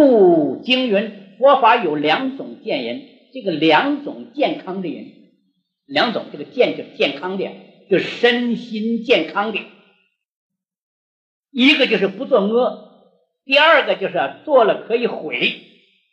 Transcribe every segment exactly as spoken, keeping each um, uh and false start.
故经云，佛法有两种见人，这个两种健康的人，两种，这个健就是健康的，就是身心健康的。一个就是不作恶，第二个就是做了可以悔。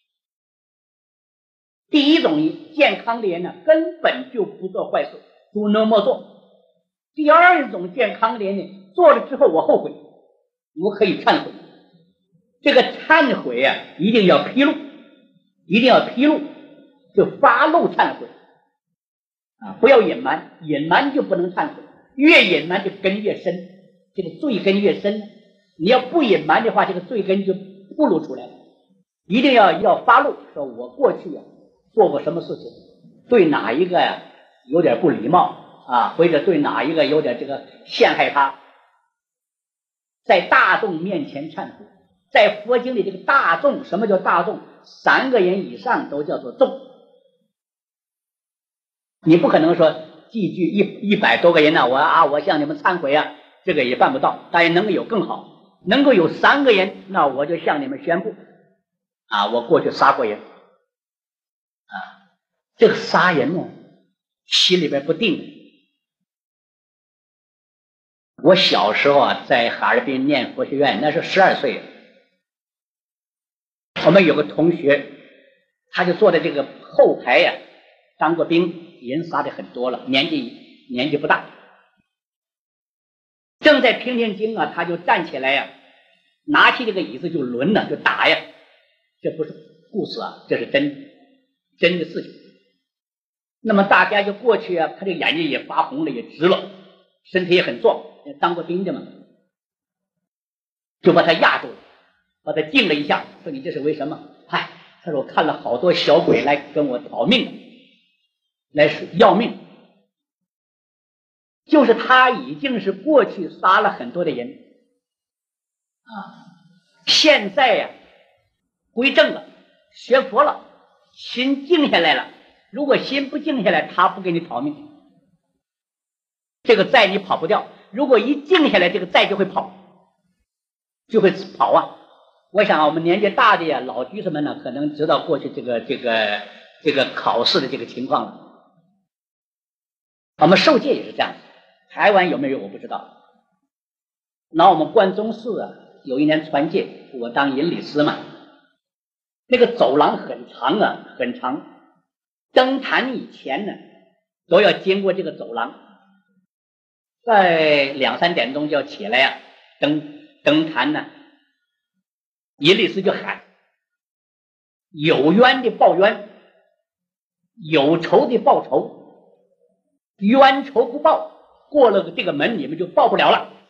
第一种健康的人呢，根本就不做坏事，诸恶莫作。第二种健康的人呢，做了之后我后悔，我可以忏悔。这个忏悔啊，一定要披露，一定要披露，就发露忏悔啊，不要隐瞒，隐瞒就不能忏悔，越隐瞒这个根越深，这个罪根越深。你要不隐瞒的话，这个罪根就暴露出来了。一定要要发露，说我过去啊做过什么事情，对哪一个呀、啊、有点不礼貌啊，或者对哪一个有点这个陷害他，在大众面前忏悔。在佛经里，这个大众，什么叫大众？三个人以上都叫做众。你不可能说记句一一百多个人呢、啊，我啊我向你们忏悔啊，这个也办不到。但是能够有更好，能够有三个人，那我就向你们宣布啊，我过去杀过人啊，这个杀人呢，心里边不定。我小时候啊，在哈尔滨念佛学院，那是十二岁。我们有个同学，他就坐在这个后排呀、啊，当过兵，人杀的很多了，年纪年纪不大。正在听听经啊，他就站起来呀、啊，拿起这个椅子就抡了，就打呀。这不是故事啊，这是真真的事情。那么大家就过去啊，他这眼睛也发红了，也直了，身体也很壮，当过兵的嘛，就把他压住了。把他敬了一下，说你这是为什么？嗨，他说我看了好多小鬼来跟我讨命，来要命。就是他已经是过去杀了很多的人啊，现在呀、啊、归正了，学佛了，心静下来了。如果心不静下来，他不给你讨命，这个债你跑不掉。如果一静下来，这个债就会跑，就会跑啊。我想我们年纪大的呀，老居士们呢，可能知道过去这个这个这个考试的这个情况了。我们受戒也是这样，台湾有没有我不知道。那我们关中市啊，有一年传戒，我当引礼师嘛，那个走廊很长啊，很长，登坛以前呢，都要经过这个走廊，在两三点钟就要起来呀、啊，登登坛呢。引礼师就喊：有冤的报冤，有仇的报仇，冤仇不报，过了这个门你们就报不了了。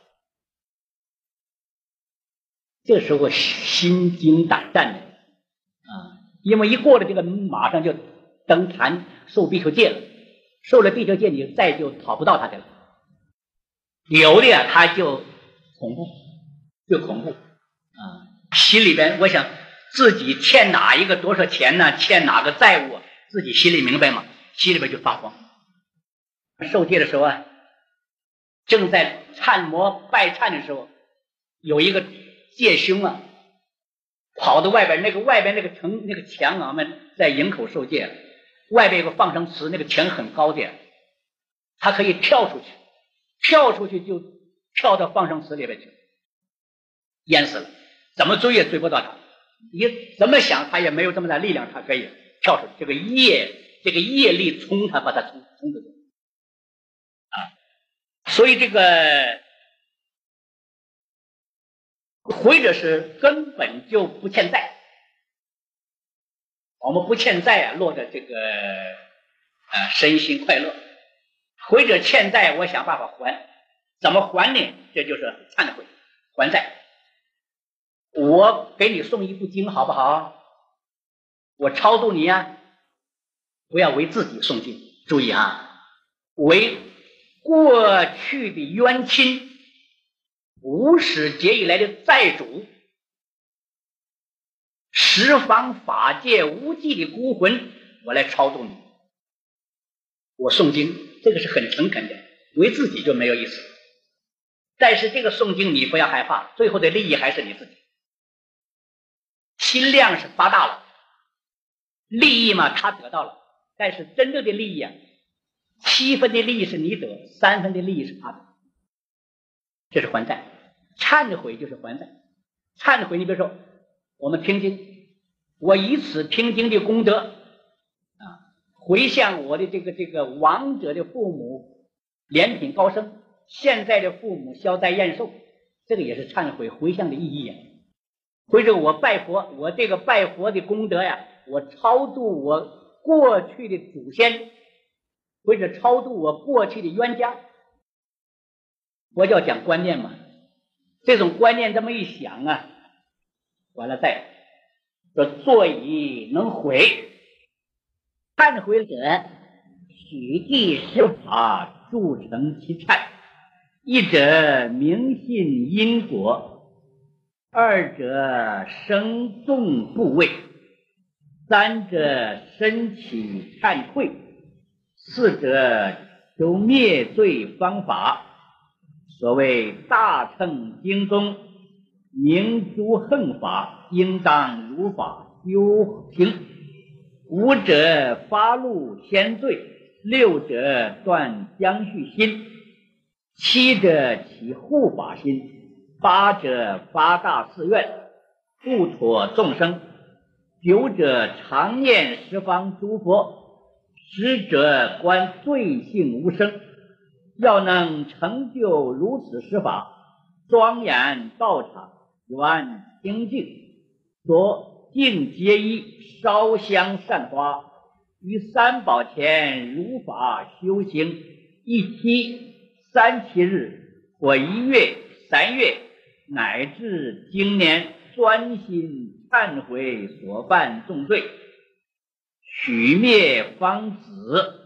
这时候心惊胆战的啊，因为一过了这个门，马上就登坛受比丘戒了，受了比丘戒，你再就讨不到他的了。有的呀、啊，他就恐怖，就恐怖啊。心里边我想自己欠哪一个多少钱呢，欠哪个债务啊，自己心里明白吗？心里边就发慌。受戒的时候啊，正在忏摩拜忏的时候，有一个戒兄啊跑到外边，那个外边那个城那个墙啊，我们在营口受戒，外边有个放生池，那个墙很高的，他可以跳出去，跳出去就跳到放生池里边去，淹死了。怎么追也追不到他，你怎么想他也没有这么大力量，他可以跳出去。这个业，这个业力冲他，把他冲冲出去啊！所以这个或者是根本就不欠债，我们不欠债啊，落得这个呃身心快乐。或者欠债，我想办法还，怎么还呢？这就是忏悔还债。我给你送一部经好不好？我超度你呀、啊，不要为自己诵经，注意啊，为过去的冤亲、无始劫以来的债主、十方法界无际的孤魂，我来超度你。我诵经，这个是很诚恳的，为自己就没有意思。但是这个诵经你不要害怕，最后的利益还是你自己。 心量是发大了，利益嘛他得到了，但是真正的利益啊，七分的利益是你得，三分的利益是他得，这是还债。忏悔就是还债。忏悔，你比如说我们听经，我以此听经的功德啊，回向我的这个这个亡者的父母莲品高升，现在的父母消灾延寿，这个也是忏悔回向的意义啊。或者我拜佛，我这个拜佛的功德呀，我超度我过去的祖先，或者超度我过去的冤家。佛教讲观念嘛，这种观念这么一想啊，完了再说坐以能悔，忏悔者许地施法铸成其忏，一者明信因果，二者生众部位，三者身起忏悔，四者求灭罪方法。所谓大乘经中明诸横法，应当如法修行。五者发露天罪，六者断将续心，七者起护法心，八者发大誓愿，护妥众生，九者常念十方诸佛，十者观罪性无生。要能成就如此施法，庄严道场，圆清净，所净皆一，烧香散花，于三宝前如法修行，一期三七日或一月三月乃至经年，专心忏悔所犯重罪，许灭方止。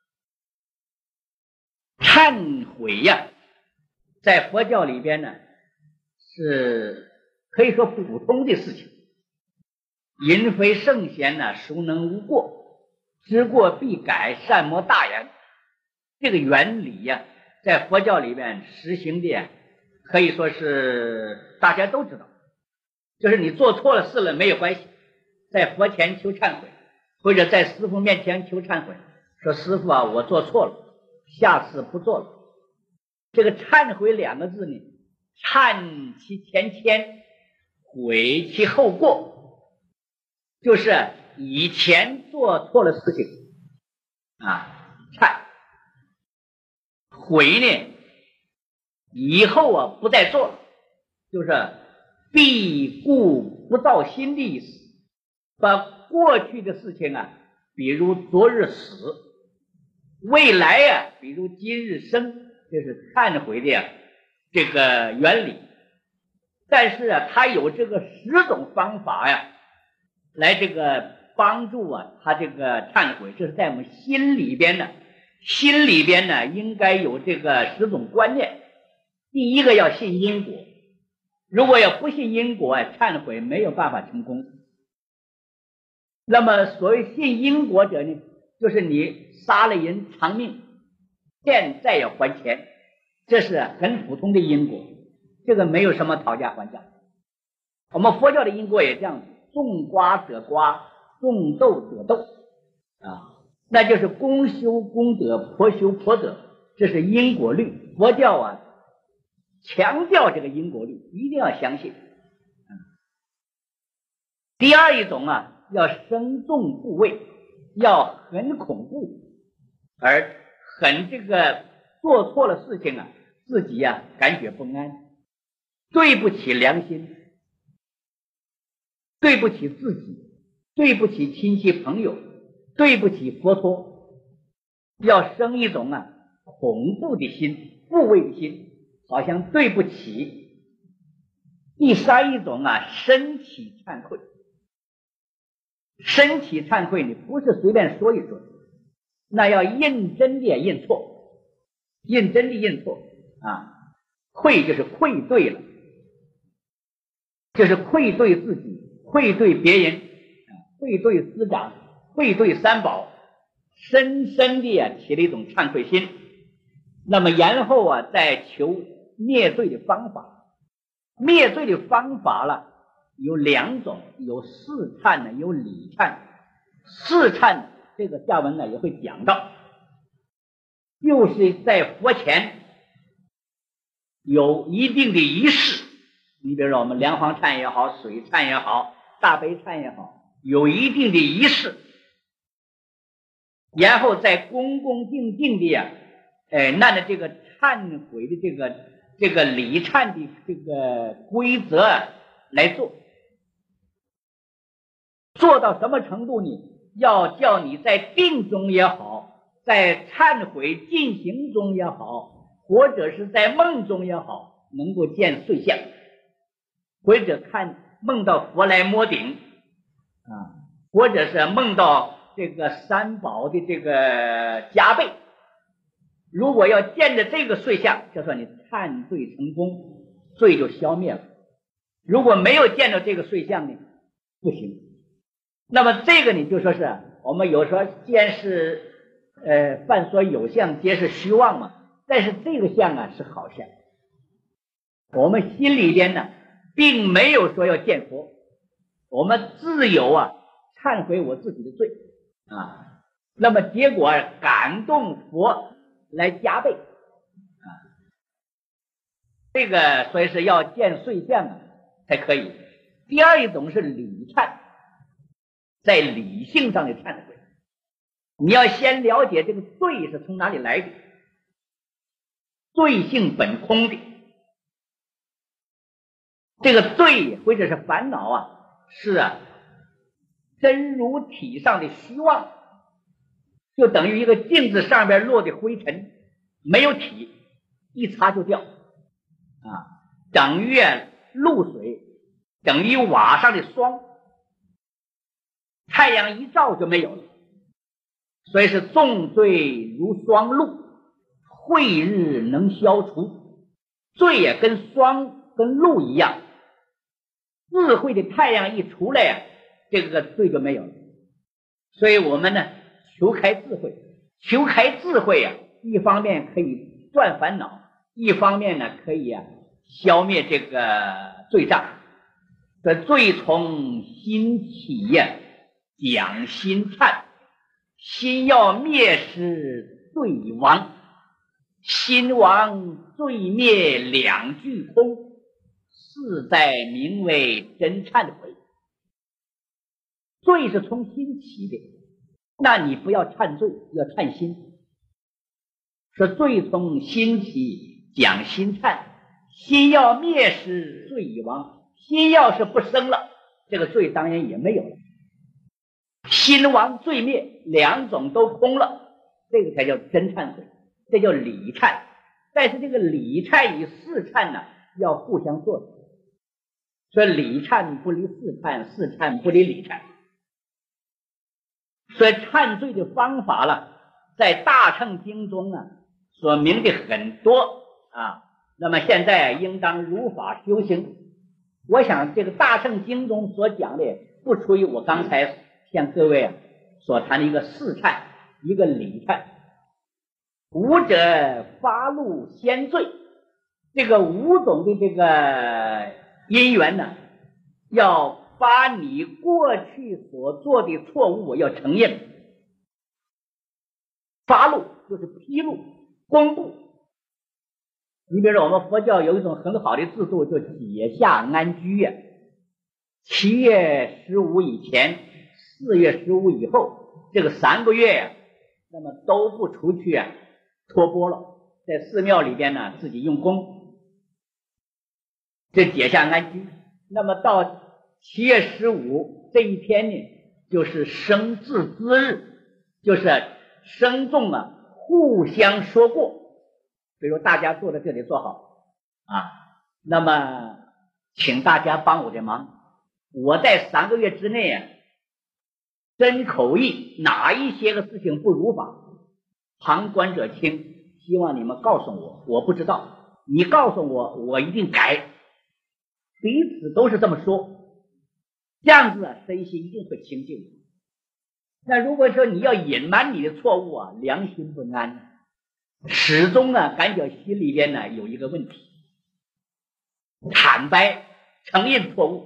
忏悔呀，在佛教里边呢，是可以说普通的事情。人非圣贤呢，孰能无过？知过必改，善莫大焉。这个原理呀，在佛教里边实行的，可以说是大家都知道。就是你做错了事了没有关系，在佛前求忏悔，或者在师父面前求忏悔，说师父啊，我做错了，下次不做了。这个忏悔两个字呢，忏其前愆，悔其后过，就是以前做错了事情啊，忏；悔呢，以后啊不再做了，就是必固不造新的意思。把过去的事情啊，比如昨日死，未来呀、啊，比如今日生，这是忏悔的呀这个原理。但是啊，它有这个十种方法呀，来这个帮助啊他这个忏悔。这是在我们心里边呢，心里边呢应该有这个十种观念。第一个要信因果，如果要不信因果啊，忏悔没有办法成功。那么所谓信因果者呢，就是你杀了人偿命，现在要还钱，这是很普通的因果，这个没有什么讨价还价。我们佛教的因果也这样子，种瓜得瓜，种豆得豆啊，那就是公修公德，婆修婆德，这是因果律。佛教啊强调这个因果律，一定要相信。第二一种啊，要生众怖畏，要很恐怖，而很这个做错了事情啊，自己啊感觉不安，对不起良心，对不起自己，对不起亲戚朋友，对不起佛陀，要生一种啊恐怖的心，怖畏的心，好像对不起。第三一种啊，身体忏悔。身体忏悔你不是随便说一说，那要认真的认错，认真的认错啊。愧就是愧对了，就是愧对自己，愧对别人，愧对师长，愧对三宝，深深的啊起了一种忏悔心。那么然后啊再求灭罪的方法。灭罪的方法了， 有两种，有试忏呢，有礼忏。试忏这个下文呢也会讲到，就是在佛前有一定的仪式。你比如说我们梁皇忏也好，水忏也好，大悲忏也好，有一定的仪式，然后再恭恭敬敬的呀，呃，按照这个忏悔的这个这个礼忏的这个规则来做，做到什么程度呢？要叫你在定中也好，在忏悔进行中也好，或者是在梦中也好，能够见碎相，或者看梦到佛来摸顶啊，或者是梦到这个三宝的这个加倍。如果要见着这个碎相，就说你忏罪成功，罪就消灭了。如果没有见到这个碎相呢，不行。那么这个呢，就说是我们有说见是呃凡所有相皆是虚妄嘛，但是这个相啊是好相。我们心里边呢并没有说要见佛，我们自有啊忏悔我自己的罪啊，那么结果感动佛来加倍啊，这个所以是要见碎相啊才可以。第二一种是理忏，在理性上的忏悔，你要先了解这个罪是从哪里来的，罪性本空的，这个罪或者是烦恼啊，是啊真如体上的虚妄，就等于一个镜子上边落的灰尘，没有体，一擦就掉啊，等于露水，等于瓦上的霜，太阳一照就没有了。所以是重罪如霜露，晦日能消除。罪也跟霜跟露一样，智慧的太阳一出来呀、啊，这个罪就没有了。所以我们呢求开智慧，求开智慧啊，一方面可以断烦恼，一方面呢可以啊消灭这个罪障。这罪从心起呀，讲心忏，心要灭时罪亡，心亡罪灭两俱空，是在名为真忏悔。罪是从心起的，那你不要忏罪，要忏心。说罪从心起，讲心忏，心要灭时罪已亡。心要是不生了，这个罪当然也没有了。心亡罪灭，两种都空了，这个才叫真忏悔，这叫理忏。但是这个理忏与事忏呢，要互相作用。所以理忏不离事忏，事忏不离理忏。所以忏罪的方法了，在大乘经中啊所明的很多啊。那么现在应当如法修行。我想这个大乘经中所讲的，不出于我刚才向各位啊所谈的一个事忏，一个理忏。无者发露先罪，这个五种的这个因缘呢，要把你过去所做的错误要承认，发露就是披露公布。你比如说我们佛教有一种很好的制度，就解夏安居呀，七月十五以前，四月十五以后，这个三个月呀，那么都不出去啊托钵了，在寺庙里边呢自己用功，这解夏安居。那么到七月十五这一天呢，就是生至之日，就是僧众啊互相说过。比如大家坐在这里坐好啊，那么请大家帮我的忙，我在三个月之内啊，真口意哪一些个事情不如法，旁观者清，希望你们告诉我，我不知道，你告诉我，我一定改。彼此都是这么说，这样子啊，身心一定会清净。那如果说你要隐瞒你的错误啊，良心不安，始终呢感觉心里边呢有一个问题。坦白承认错误，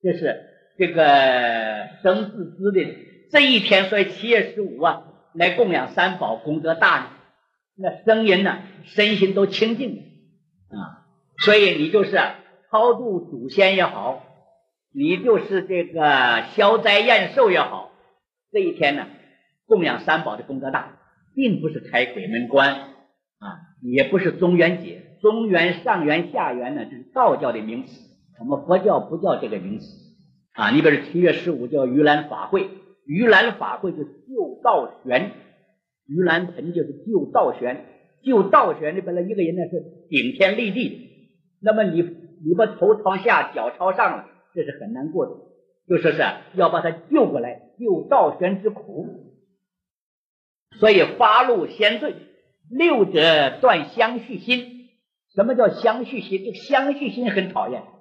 这是这个生自资的这一天，所以七月十五啊，来供养三宝，功德大呢。那僧人呢，身心都清净啊，所以你就是超度祖先也好，你就是这个消灾延寿也好，这一天呢，供养三宝的功德大，并不是开鬼门关啊，也不是中元节，中元、上元、下元呢，这是道教的名词，我们佛教不叫这个名词啊。你比如七月十五叫盂兰法会，盂兰法会就是救道玄，盂兰盆就是救道玄，救道玄的本来一个人呢是顶天立地的，那么你你把头朝下，脚朝上了，这是很难过的，就说是要把他救过来，救道玄之苦。所以发露先罪，六者断相续心。什么叫相续心？这个相续心很讨厌。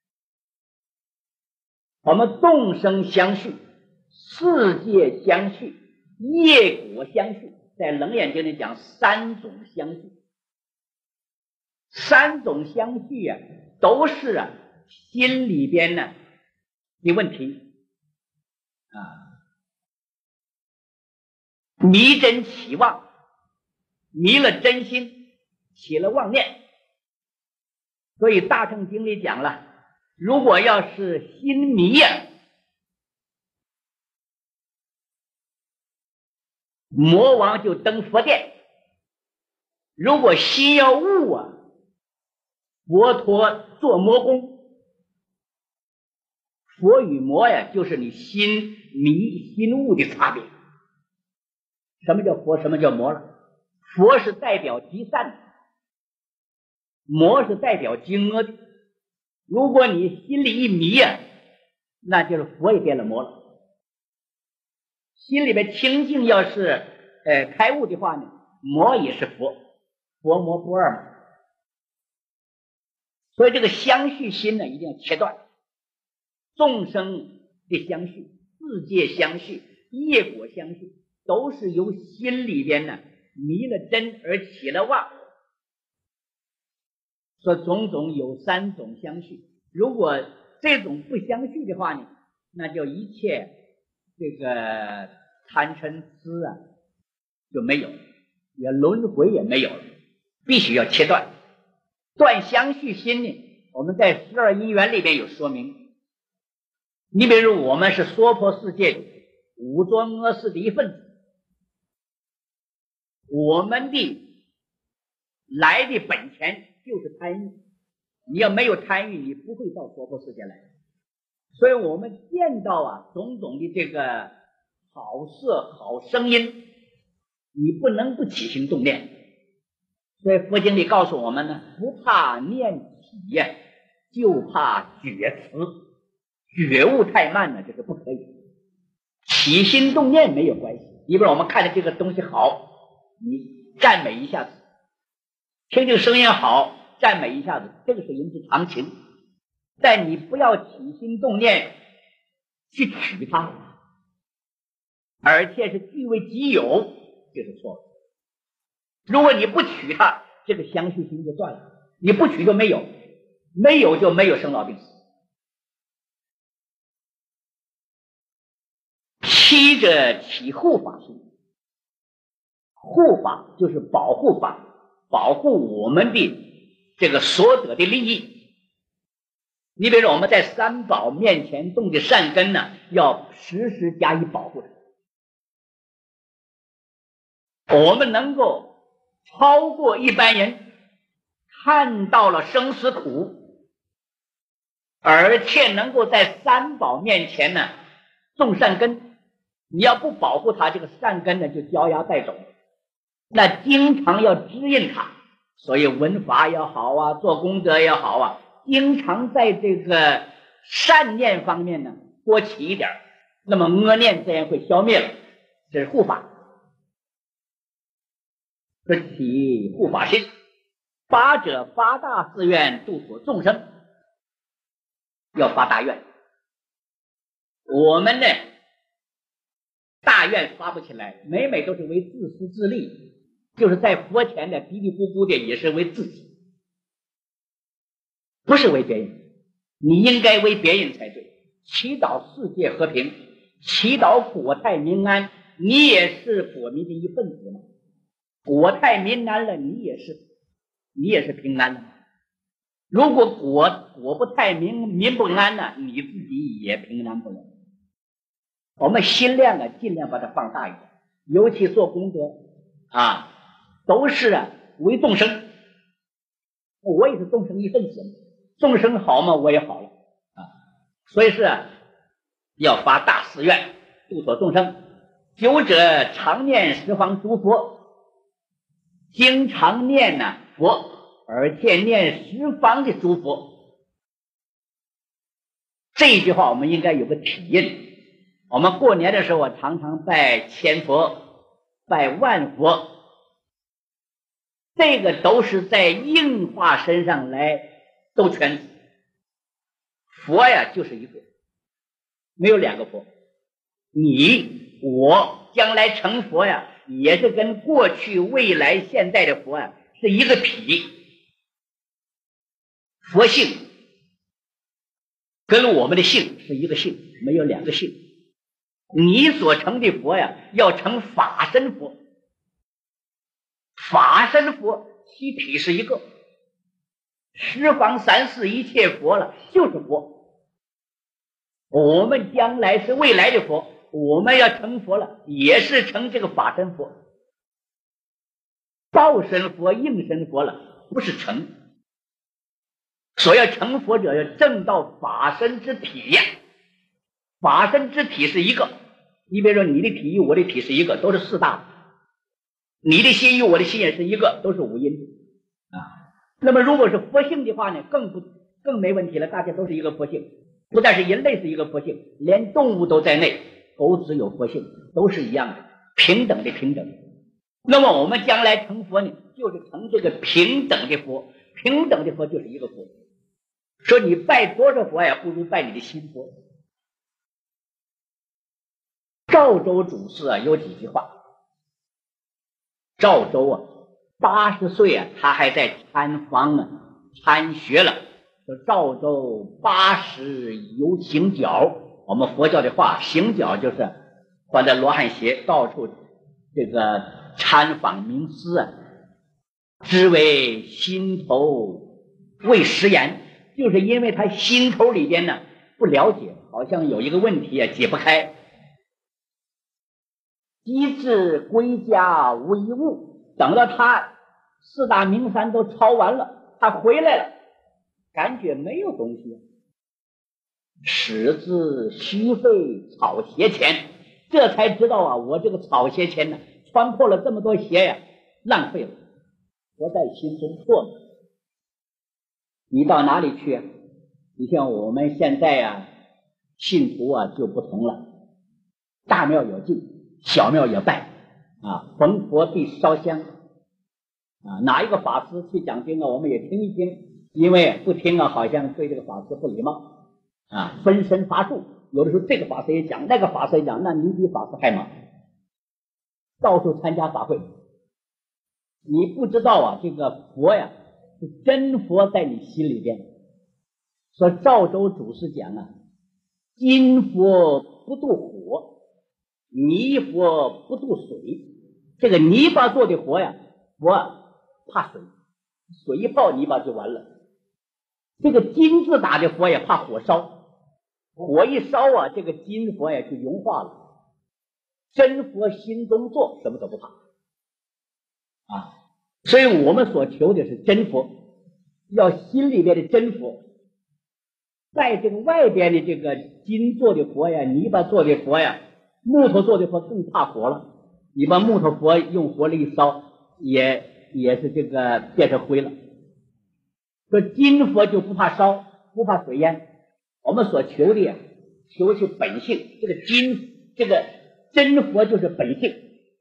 我们众生相续，世界相续，业果相续，在楞严经里讲三种相续。三种相续啊，都是啊心里边呢的问题啊，迷真起妄，迷了真心，起了妄念。所以大乘经里讲了，如果要是心迷呀、啊，魔王就登佛殿；如果心要悟啊，佛陀做魔功。佛与魔呀，就是你心迷心悟的差别。什么叫佛？什么叫魔了？佛是代表极善的，魔是代表极恶的。如果你心里一迷呀、啊，那就是佛也变了魔了。心里边清净，要是呃开悟的话呢，魔也是佛，佛魔不二嘛。所以这个相续心呢，一定要切断。众生的相续，世界相续，业果相续，都是由心里边呢迷了真而起了妄。说种种有三种相续，如果这种不相续的话呢，那就一切这个贪嗔痴啊就没有，也轮回也没有了，必须要切断。断相续心呢，我们在十二因缘里边有说明。你比如我们是娑婆世界五浊恶世的一份子，我们的来的本钱就是贪欲，你要没有贪欲，你不会到娑婆世界来。所以我们见到啊种种的这个好色好声音，你不能不起心动念。所以佛经里告诉我们呢，不怕念起呀，就怕觉词。觉悟太慢了，这是不可以。起心动念没有关系，你比如我们看的这个东西好，你赞美一下子，听这个声音好，赞美一下子，这个是人之常情。但你不要起心动念去取它，而且是据为己有，这是错的。如果你不取它，这个相续心就断了。你不取就没有，没有就没有生老病死。七者起护法心，护法就是保护法，保护我们的这个所得的利益。你比如说我们在三宝面前种的善根呢，要时时加以保护它。我们能够超过一般人，看到了生死苦，而且能够在三宝面前呢种善根。你要不保护它，这个善根呢就焦芽带走，那经常要指引它。所以闻法也好啊，做功德也好啊，经常在这个善念方面呢多起一点，那么恶念自然会消灭了。这是护法，这起护法心。发者发大誓愿度脱众生，要发大愿。我们呢大愿发不起来，每每都是为自私自利，就是在佛前的嘀嘀咕咕的，也是为自己，不是为别人。你应该为别人才对。 祈祷世界和平，祈祷国泰民安，你也是国民的一份子吗？国泰民安了，你也是，你也是平安了。如果国国不太民民不安呢，你自己也平安不了。我们心量啊，尽量把它放大一点，尤其做功德啊，都是啊为众生。我也是众生一份子，众生好嘛，我也好了啊。所以是啊，要发大誓愿，度所众生。久者常念十方诸佛，经常念呢、啊、佛，而且念十方的诸佛。这一句话我们应该有个体印。我们过年的时候啊，常常拜千佛，拜万佛，这个都是在应化身上来兜圈子。佛呀就是一个，没有两个佛。你我将来成佛呀，也是跟过去未来现在的佛呀是一个体。佛性跟我们的性是一个性，没有两个性。你所成的佛呀，要成法身佛。法身佛其体是一个，十方三世一切佛了，就是佛。我们将来是未来的佛，我们要成佛了，也是成这个法身佛。报身佛、应身佛了，不是成。所要成佛者，要证到法身之体呀。法身之体是一个，你比如说你的体与我的体是一个，都是四大。你的心与我的心也是一个，都是五阴啊。那么如果是佛性的话呢，更不更没问题了，大家都是一个佛性。不但是人类是一个佛性，连动物都在内，狗子有佛性，都是一样的，平等的平等的。那么我们将来成佛呢，就是成这个平等的佛，平等的佛就是一个佛。说你拜多少佛呀，不如拜你的心佛。赵州祖师啊有几句话。赵州啊八十岁啊，他还在参方啊参学了。说赵州八十有行脚，我们佛教的话，行脚就是穿着罗汉鞋到处这个参访名师啊，只为心头未实言，就是因为他心头里边呢不了解，好像有一个问题啊解不开。及至归家无一物，等到他四大名山都抄完了，他回来了，感觉没有东西，始自虚费草鞋钱，这才知道啊，我这个草鞋钱呢，穿破了这么多鞋呀，浪费了，我在心中错了。你到哪里去啊？你像我们现在啊，信徒啊就不同了，大庙有进，小庙也拜啊，逢佛必烧香啊，哪一个法师去讲经啊，我们也听一听，因为不听啊，好像对这个法师不礼貌啊，分身乏术。有的时候这个法师也讲，那个法师也讲，那你比法师还忙，到处参加法会。你不知道啊，这个佛呀，是真佛在你心里边。说赵州祖师讲啊，金佛不渡火，泥佛不渡水。这个泥巴做的佛呀，佛怕水，水一泡泥巴就完了。这个金字打的佛也怕火烧，火一烧啊，这个金佛也就融化了。真佛心中坐，什么都不怕啊。所以我们所求的是真佛，要心里边的真佛。在这个外边的这个金做的佛呀，泥巴做的佛呀，木头做的佛更怕火了。你把木头佛用火力一烧，也也是这个变成灰了。说金佛就不怕烧，不怕水淹。我们所求的呀，求是本性。这个金，这个真佛就是本性。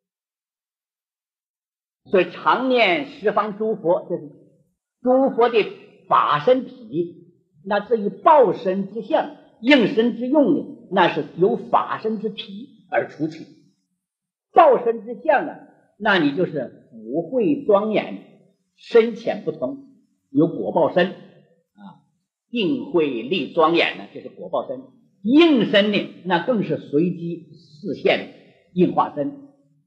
所以常念十方诸佛，这是诸佛的法身体。那至于报身之相、应身之用呢，那是由法身之体而出去。报身之相呢，那你就是福慧庄严，深浅不同，有果报身啊；定慧力庄严呢，这是果报身。 应身呢，那更是随机视现应化身。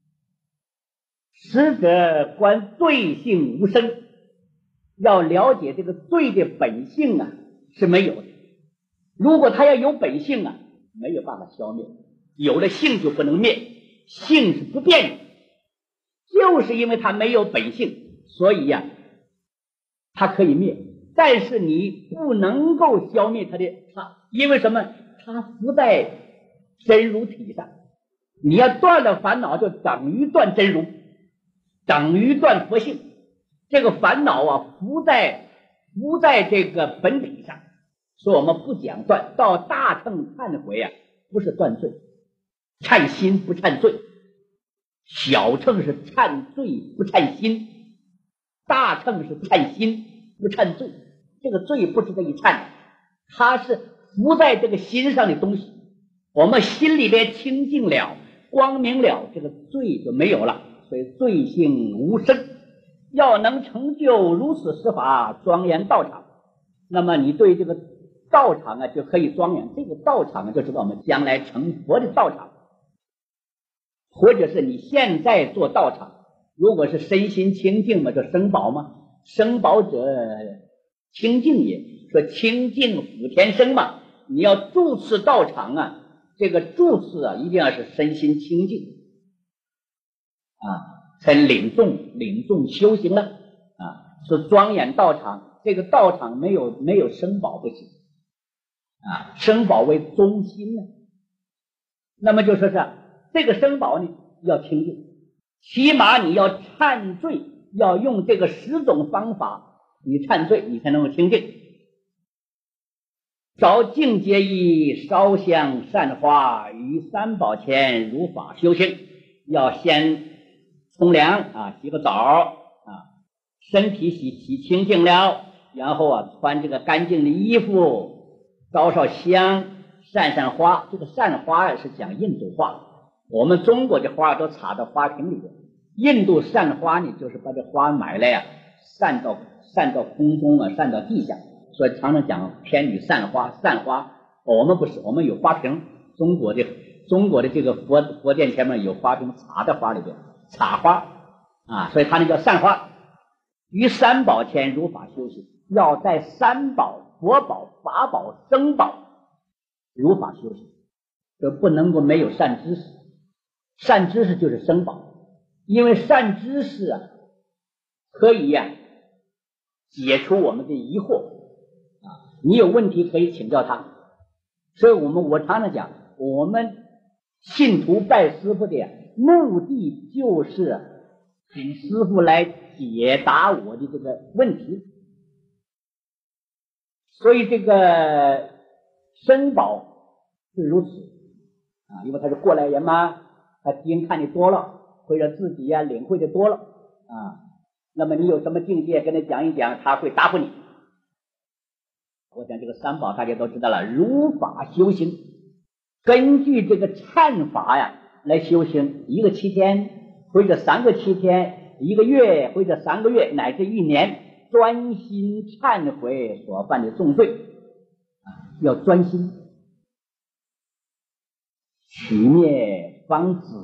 实则观罪性无生，要了解这个罪的本性啊是没有的。如果它要有本性啊，没有办法消灭，有了性就不能灭，性是不变的，就是因为它没有本性，所以呀、啊，它可以灭，但是你不能够消灭它的它，因为什么？它浮在真如体上，你要断了烦恼，就等于断真如，等于断佛性。这个烦恼啊，浮在浮在这个本体上，所以我们不讲断。到大乘忏悔啊，不是断罪，忏心不忏罪；小乘是忏罪不忏心，大乘是忏心不忏罪。这个罪不是这一忏，它是浮在这个心上的东西。我们心里边清净了，光明了，这个罪就没有了。所以罪性无生，要能成就如此十法庄严道场，那么你对这个道场啊就可以庄严。这个道场啊，就知道我们将来成佛的道场，或者是你现在做道场。如果是身心清净嘛，就生宝嘛，生宝者清净也，说清净福田生嘛。你要住持道场啊，这个住持啊一定要是身心清净啊，才领众领众修行了啊，是庄严道场。这个道场没有没有生宝不行啊，生宝为中心呢。那么就说是这个生宝呢要清净，起码你要忏罪，要用这个十种方法，你忏罪你才能够清净。着净阶衣，烧香散花，于三宝前如法修行。要先冲凉啊，洗个澡啊，身体洗洗清净了，然后啊穿这个干净的衣服，烧烧香，散散花。这个散花啊是讲印度话，我们中国的花都插到花瓶里边，印度散花呢就是把这花买来啊，散到散到空中啊，散到地下。所以常常讲天女散花，散花。我们不是，我们有花瓶。中国的中国的这个佛佛殿前面有花瓶，插在花里边，插花啊，所以它那叫散花。于三宝前如法修行，要在三宝、佛宝、法宝、僧宝如法修行，这不能够没有善知识。善知识就是僧宝，因为善知识啊，可以呀、啊、解除我们的疑惑。你有问题可以请教他，所以我们我常常讲，我们信徒拜师傅的目的就是请师傅来解答我的这个问题。所以这个僧宝是如此啊，因为他是过来人嘛，他经看的多了，或者自己呀、啊、领会的多了啊，那么你有什么境界跟他讲一讲，他会答复你。我想这个三宝大家都知道了，如法修行，根据这个忏法呀来修行，一个七天或者三个七天，一个月或者三个月乃至一年，专心忏悔所犯的重罪啊，要专心，取灭方止。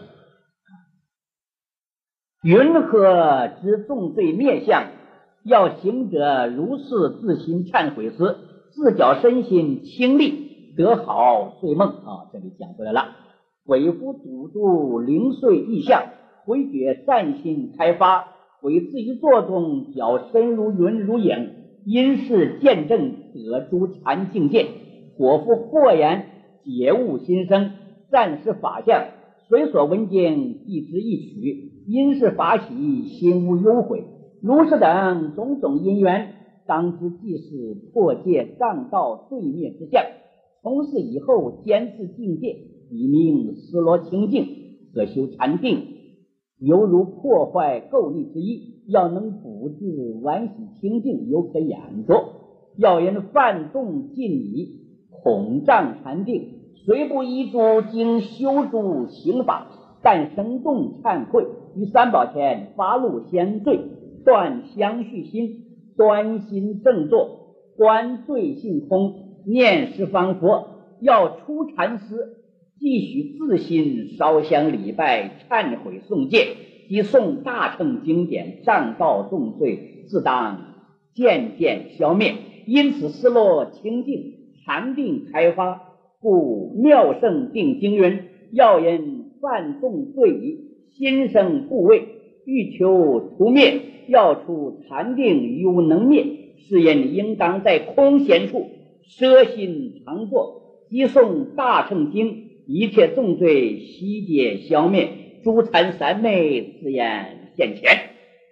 云何知重罪灭相？要行者如是自心忏悔时，自觉身心清利，得好睡梦啊！这里讲出来了，鬼夫堵住零碎意象，回觉善心开发，鬼自于座中，脚身如云如影，因是见证得诸禅境界，果夫豁然解悟心生，暂时法相，随所闻经即之一取，因是法喜，心无忧悔。如是等种种因缘，当知即是破戒障道罪灭之相。从此以后坚持境界，以名思罗清净，可修禅定，犹如破坏垢逆之一。要能补治顽喜清净，犹可演着。要人犯动尽理，恐障禅定，虽不依诸经修诸行法，但生动忏悔，于三宝前发露先罪，断相续心，端心正坐，观罪性空，念十方佛， 要出禅师，继续自心烧香礼拜，忏悔诵戒，即诵大乘经典，上道重罪，自当渐渐消灭。因此失落清净，禅定开发，故妙圣定经云：要人犯重罪矣，心生怖畏，欲求除灭，要出禅定于无能灭。是因应当在空闲处摄心常坐，即诵大乘经，一切重罪悉皆消灭，诸禅三昧自然现前。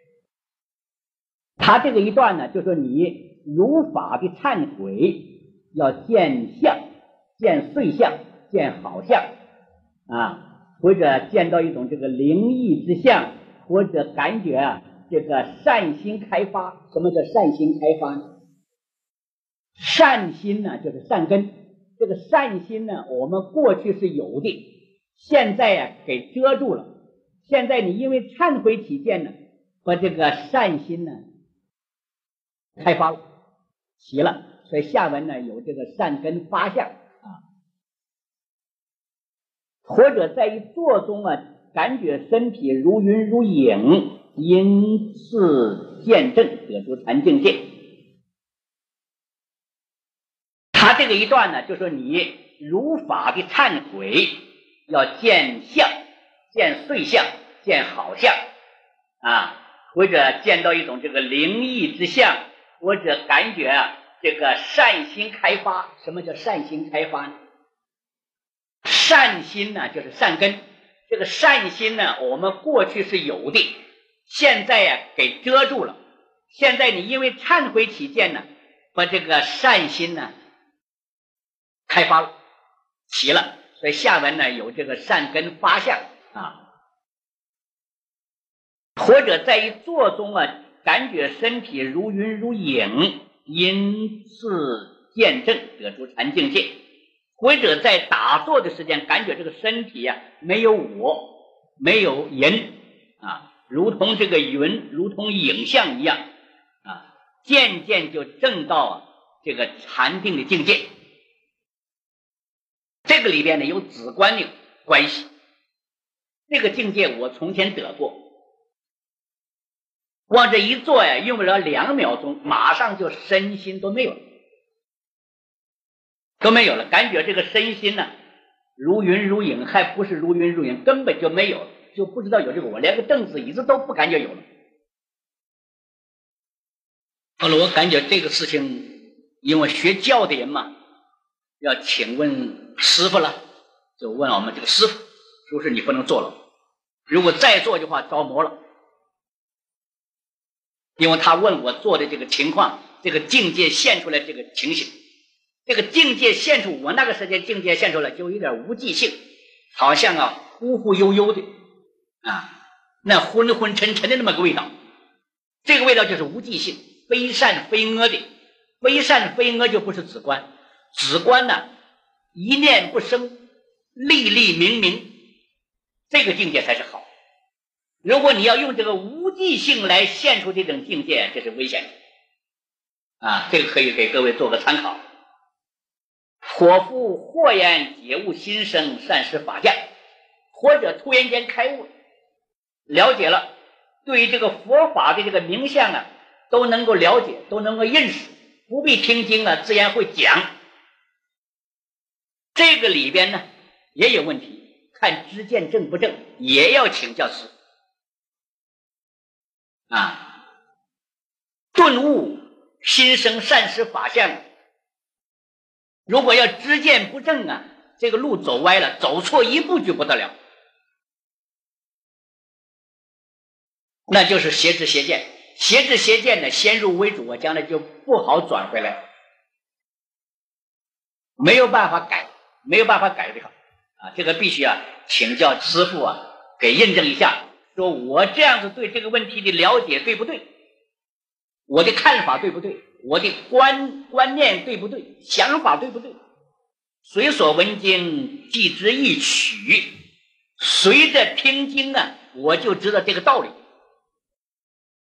他这个一段呢，就说你如法的忏悔，要见相，见碎相，见好相啊，或者见到一种这个灵异之相，或者感觉啊这个善心开发。什么叫善心开发呢？善心呢就是善根，这个善心呢我们过去是有的，现在啊给遮住了。现在你因为忏悔起见呢，把这个善心呢开发了，齐了，所以下文呢有这个善根发相啊。或者在一坐中啊，感觉身体如云如影，因是见证得出禅境界。他这个一段呢，就说你如法的忏悔，要见相，见碎相，见好相啊，或者见到一种这个灵异之相，或者感觉啊这个善心开发。什么叫善心开发呢？善心呢就是善根，这个善心呢我们过去是有的，现在啊给遮住了。现在你因为忏悔起见呢，把这个善心呢开发了，齐了，所以下文呢有这个善根发相啊。或者在一坐中啊，感觉身体如云如影，因是见证得出禅境界。或者在打坐的时间，感觉这个身体啊没有我，没有人啊，如同这个云，如同影像一样啊，渐渐就证到这个禅定的境界。这个里边呢有子观的关系，这个境界我从前得过，往这一坐呀，用不了两秒钟，马上就身心都没有了，都没有了，感觉这个身心呢如云如影，还不是如云如影，根本就没有，就不知道有这个我，连个凳子椅子都不感觉有了。后来我感觉这个事情，因为学教的人嘛，要请问师傅了，就问我们这个师傅，说是你不能做了，如果再做的话着魔了。因为他问我做的这个情况，这个境界现出来这个情形，这个境界现出，我那个时间境界现出来就有点无记性，好像啊忽忽悠悠的啊，那昏昏沉沉的那么个味道，这个味道就是无记性，非善非恶的。非善非恶就不是止观，止观呢一念不生，历历明明，这个境界才是好。如果你要用这个无记性来现出这种境界，这是危险的啊！这个可以给各位做个参考。伙夫或言解悟心生，善施法相，或者突然间开悟，了解了，对于这个佛法的这个名相啊，都能够了解，都能够认识，不必听经啊，自然会讲。这个里边呢也有问题，看知见正不正，也要请教师啊。顿悟心生善施法相，如果要知见不正啊，这个路走歪了，走错一步就不得了，那就是邪知邪见。邪知邪见呢，先入为主，我将来就不好转回来，没有办法改，没有办法改这个啊，这个必须啊请教师父啊，给印证一下，说我这样子对这个问题的了解对不对，我的看法对不对，我的观观念对不对，想法对不对。随所闻经，即知一曲，随着听经啊，我就知道这个道理。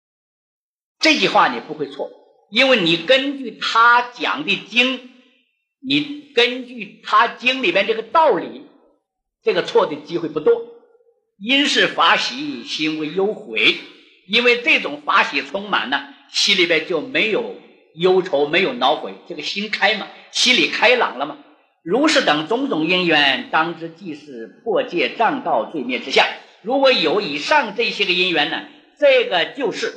这句话你不会错，因为你根据他讲的经， 你根据他经里面这个道理，这个错的机会不多。因是法喜，心为忧悔，因为这种法喜充满呢，心里边就没有忧愁，没有恼悔，这个心开嘛，心里开朗了嘛。如是等种种因缘，当知即是破戒障道罪灭之相。如果有以上这些个因缘呢，这个就是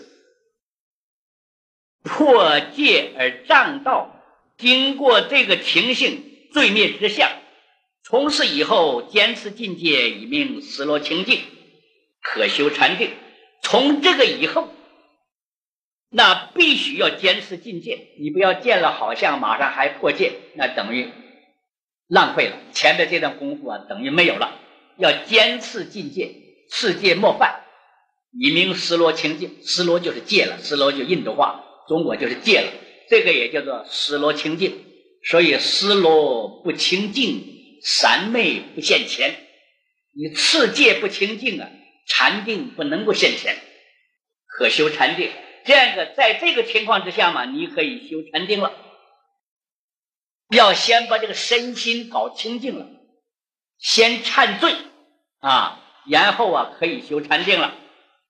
破戒而障道，经过这个情形罪灭之相。从此以后坚持境界，以命思罗清净，可修禅定。从这个以后，那必须要坚持境界，你不要见了好像马上还破戒，那等于浪费了前面这段功夫啊，等于没有了。要坚持境界，持戒莫犯，以名思罗清净。思罗就是戒了，思罗就印度话，中国就是戒了，这个也叫做思罗清净。所以思罗不清净，三昧不现前。你持戒不清净啊，禅定不能够现前，可修禅定。这样的，在这个情况之下嘛，你可以修禅定了。要先把这个身心搞清净了，先忏罪啊，然后啊可以修禅定了。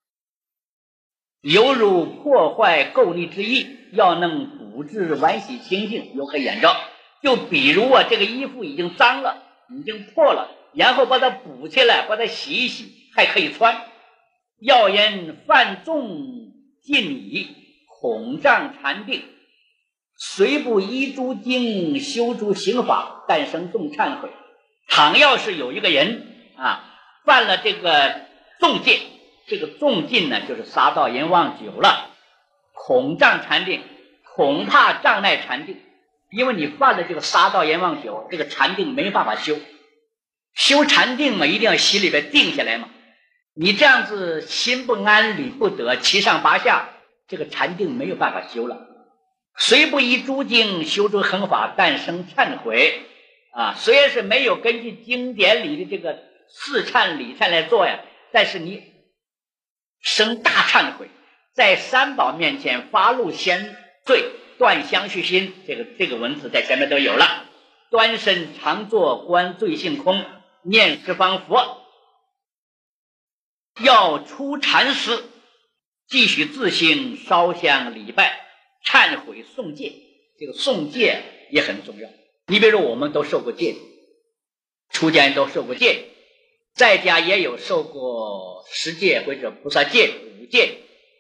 犹如破坏垢泥之意，要能补治完洗清净，有何眼照？就比如啊，这个衣服已经脏了，已经破了，然后把它补起来，把它洗一洗，还可以穿。要因犯众尽矣，恐障禅定，虽不依诸经修诸行法，但生众忏悔。倘要是有一个人啊犯了这个众戒，这个众禁呢，就是杀盗淫妄酒了，恐障禅定，恐怕障碍禅定。因为你犯了这个杀盗淫妄酒，这个禅定没办法修。修禅定嘛，一定要心里边定下来嘛。你这样子心不安，理不得，七上八下，这个禅定没有办法修了。虽不依诸经修诸恒法，但生忏悔啊。虽然是没有根据经典里的这个四忏理忏来做呀，但是你生大忏悔，在三宝面前发露先罪，断相续心，这个这个文字在前面都有了。端身常坐，观罪性空，念十方佛。要出禅时，继续自行烧香礼拜，忏悔诵戒。这个诵戒也很重要。你比如我们都受过戒，出家人都受过戒，在家也有受过十戒或者菩萨戒、五戒，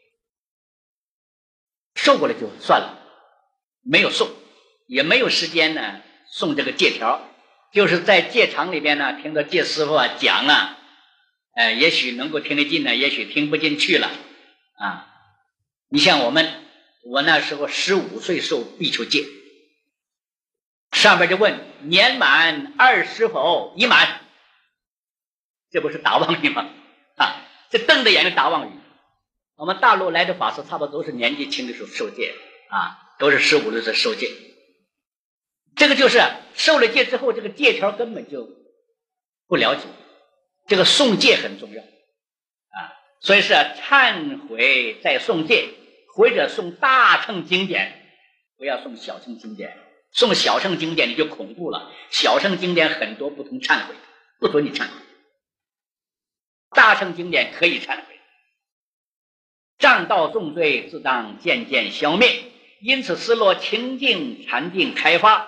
受过了就算了，没有诵，也没有时间呢诵这个戒条，就是在戒场里边呢，听到戒师傅啊讲啊，呃，也许能够听得进呢，也许听不进去了啊。你像我们，我那时候十五岁受比丘戒，上边就问年满二十否？已满。这不是打妄语吗？啊，这瞪着眼睛打妄语。我们大陆来的法师差不多都是年纪轻的时候受戒啊，都是十五六岁受戒。这个就是受了戒之后，这个戒条根本就不了解。这个诵戒很重要啊，所以是忏悔再诵戒，或者诵大乘经典，不要诵小乘经典。诵小乘经典你就恐怖了，小乘经典很多不同忏悔，不准你忏悔。大乘经典可以忏悔。障道重罪自当渐渐消灭，因此思罗清净禅定开发。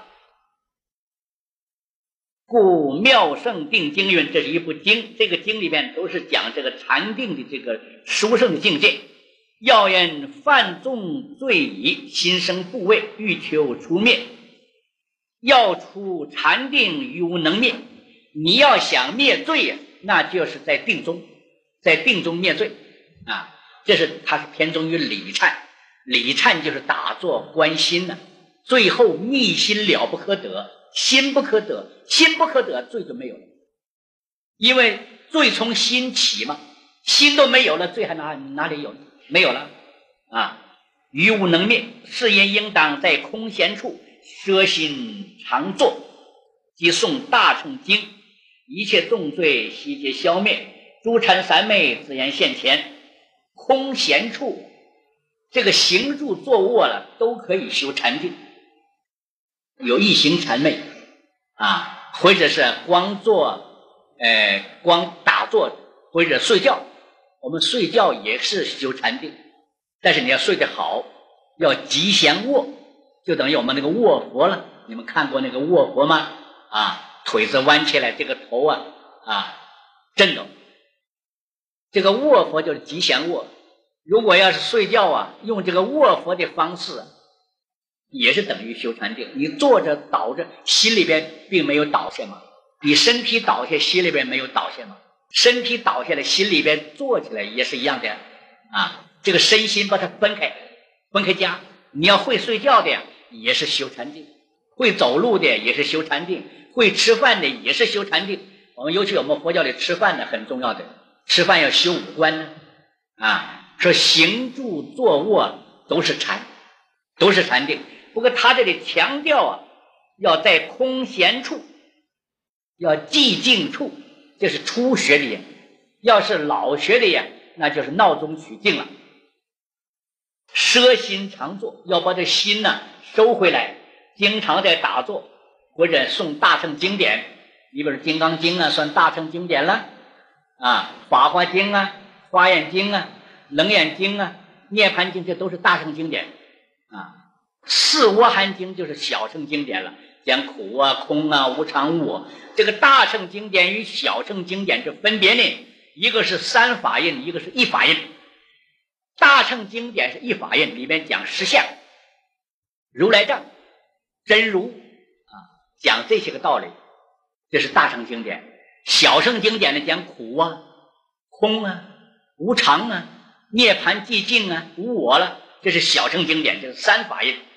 故妙圣定经云，这是一部经，这个经里面都是讲这个禅定的这个殊胜的境界。要因犯众罪已，心生怖畏，欲求除灭。要出禅定于无能灭。你要想灭罪呀，那就是在定中，在定中灭罪啊。这是它是偏重于理忏，理忏就是打坐观心呢、啊。最后密心了不可得，心不可得，心不可得，罪就没有了。因为罪从心起嘛，心都没有了，罪还哪哪里有？没有了啊！于无能灭，是因应当在空闲处摄心常坐，即诵大乘经，一切重罪悉皆消灭，诸禅三昧自然现前。空闲处，这个行住坐卧了都可以修禅定。 有一行禅昧啊，或者是光坐呃光打坐或者睡觉，我们睡觉也是修禅定，但是你要睡得好，要吉祥卧，就等于我们那个卧佛了。你们看过那个卧佛吗？啊，腿子弯起来，这个头啊啊震动，这个卧佛就是吉祥卧。如果要是睡觉啊，用这个卧佛的方式啊，也是等于修禅定。你坐着倒着，心里边并没有倒下嘛，你身体倒下，心里边没有倒下嘛，身体倒下来，心里边坐起来也是一样的啊。这个身心把它分开，分开家。你要会睡觉的呀，也是修禅定；会走路的也是修禅定；会吃饭的也是修禅定。我们尤其我们佛教里吃饭呢很重要的，吃饭要修五官呢啊。说行住坐卧都是禅，都是禅定。不过他这里强调啊，要在空闲处，要寂静处，这是初学的人。要是老学的人，那就是闹中取静了。摄心常坐，要把这心呢、啊、收回来，经常在打坐或者诵大乘经典。你比如《金刚经》啊，算大乘经典了啊，《法华经》啊，《华严经》啊，楞严经啊，涅盘经，这都是大乘经典啊。四阿含经就是小乘经典了，讲苦啊、空啊、无常无我。这个大乘经典与小乘经典这分别呢，一个是三法印，一个是一法印。大乘经典是一法印，里面讲实相、如来藏、真如啊，讲这些个道理，这是大乘经典。小乘经典呢，讲苦啊、空啊、无常啊、涅盘寂静啊、无我了，这是小乘经典，这是三法印。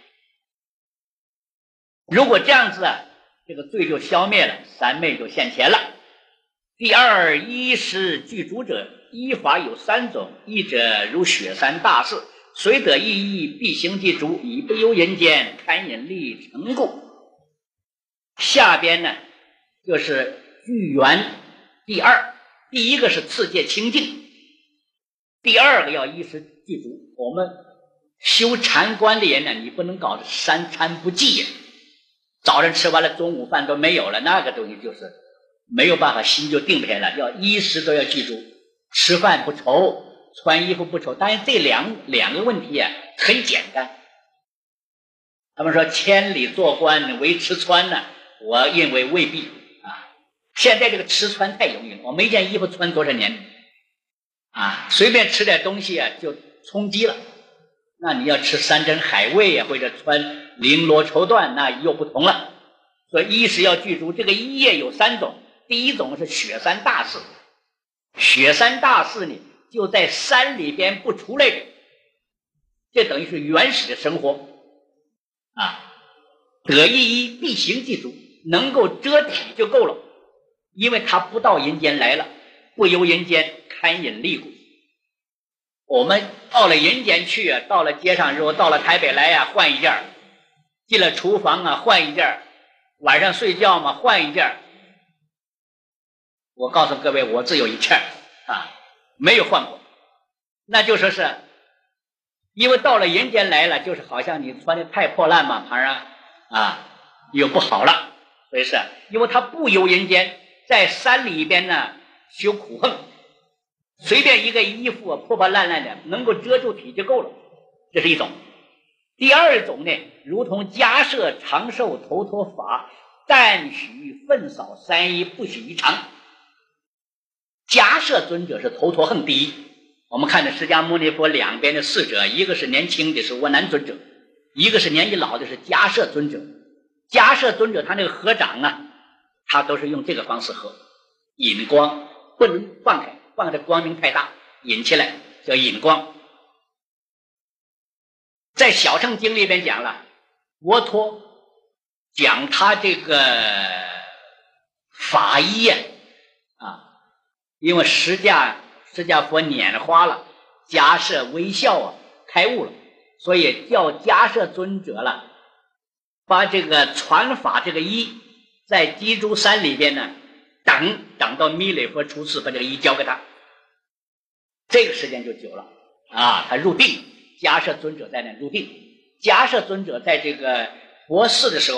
如果这样子啊，这个罪就消灭了，三昧就现前了。第二，依时具足者，依法有三种：一者如雪山大士，虽得一意，必行即足，以不由人间，堪引力成故。下边呢，就是具缘。第二，第一个是次界清净，第二个要依时具足。我们修禅观的人呢，你不能搞三餐不济呀，早上吃完了，中午饭都没有了，那个东西就是没有办法，心就定不下来。要衣食都要记住，吃饭不愁，穿衣服不愁。当然这两两个问题啊很简单。他们说千里做官为吃穿呢，我认为未必啊。现在这个吃穿太容易了，我没件衣服穿多少年啊，随便吃点东西啊就充饥了。那你要吃山珍海味啊，或者穿绫罗绸缎，那又不同了。所以衣食要具足。这个衣业有三种，第一种是雪山大士。雪山大士呢，就在山里边不出来的，这等于是原始的生活啊。得一衣，必行即足，能够遮体就够了，因为他不到人间来了，不由人间，堪引力故。我们到了人间去啊，到了街上，如果到了台北来啊，换一件；进了厨房啊，换一件；晚上睡觉嘛，换一件。我告诉各位，我只有一件啊，没有换过。那就说是，因为到了人间来了，就是好像你穿的太破烂嘛，旁啊啊又不好了，所以是因为他不由人间，在山里边呢修苦行。随便一个衣服啊，破破烂烂的，能够遮住体就够了，这是一种。第二种呢，如同迦摄长寿头陀法，但许粪扫三衣，不许一常。迦摄尊者是头陀行第一。我们看着释迦牟尼佛两边的侍者，一个是年轻的是阿难尊者，一个是年纪老的是迦摄尊者。迦摄尊者他那个合掌啊，他都是用这个方式合，引光不能放开，放的光明太大，引起来叫引光。在小乘经里边讲了，摩托讲他这个法衣呀啊，因为释迦释迦佛拈花了，迦摄微笑啊，开悟了，所以叫迦摄尊者了，把这个传法这个衣在鸡足山里边呢，等等到弥勒佛出世，把这个衣交给他，这个时间就久了啊，他入定，迦摄尊者在那入定。迦摄尊者在这个佛世的时候啊，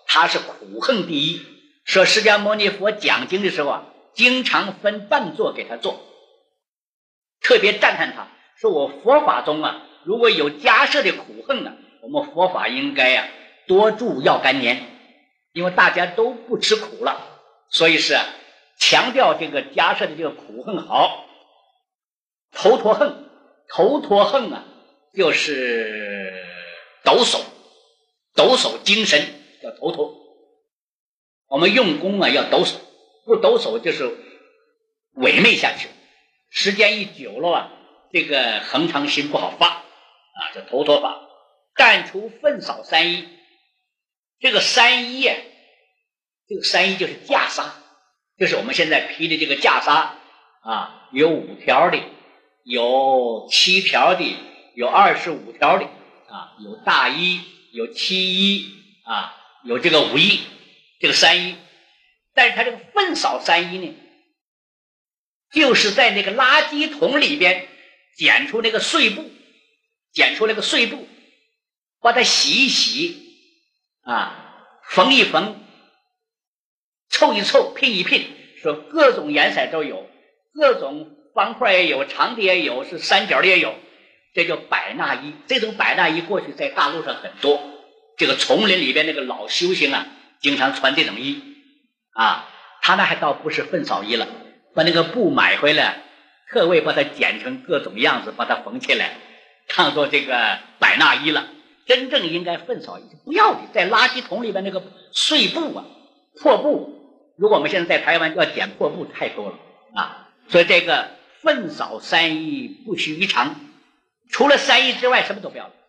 他是苦恨第一。说释迦牟尼佛讲经的时候啊，经常分半座给他做，特别赞叹他，说我佛法中啊，如果有迦叶的苦恨呢，我们佛法应该啊多住要干年，因为大家都不吃苦了，所以是强调这个迦叶的这个苦恨好。头陀恨，头陀恨啊，就是抖擞，抖擞精神叫头陀。我们用功啊要抖擞，不抖擞就是萎靡下去，时间一久了啊，这个恒常心不好发啊，这头陀法。但除粪扫三衣，这个三衣啊，这个三衣就是袈裟，就是我们现在披的这个袈裟啊，有五条的，有七条的，有二十五条的啊，有大衣，有七衣啊，有这个五衣，这个三衣。但是它这个粪扫三衣呢，就是在那个垃圾桶里边捡出那个碎布，捡出那个碎布，把它洗一洗啊，缝一缝，凑一凑，拼一拼，说各种颜色都有，各种方块也有，长的也有，是三角的也有，这叫百纳衣。这种百纳衣过去在大陆上很多，这个丛林里边那个老修行啊，经常穿这种衣啊。他那还倒不是粪扫衣了，把那个布买回来，特为把它剪成各种样子，把它缝起来，当做这个百纳衣了。真正应该粪扫衣不要的，在垃圾桶里边那个碎布啊，破布，如果我们现在在台湾要捡破布太多了啊，所以这个粪扫三衣不须一常，除了三衣之外什么都不要了。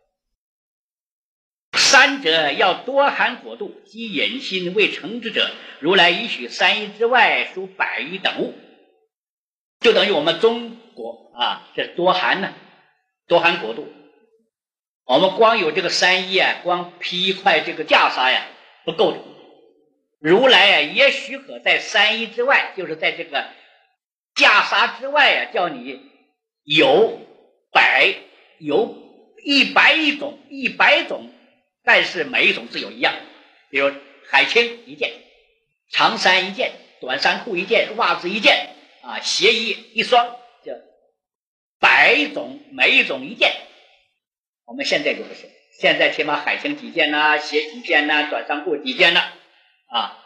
三者要多含果度，即忍心未成之者，如来已许三衣之外属百衣等物，就等于我们中国啊，这多含呢，多含果度。我们光有这个三衣啊，光披一块这个袈裟呀不够的，如来啊也许可在三衣之外，就是在这个袈裟之外啊，叫你有百有一百一种一百种，但是每一种只有一样，比如海青一件，长衫一件，短衫裤一件，袜子一件啊，鞋衣一双，这百种每一种一件。我们现在就不是，现在起码海青几件呐、啊，鞋几件呐、啊，短衫裤几件呐啊，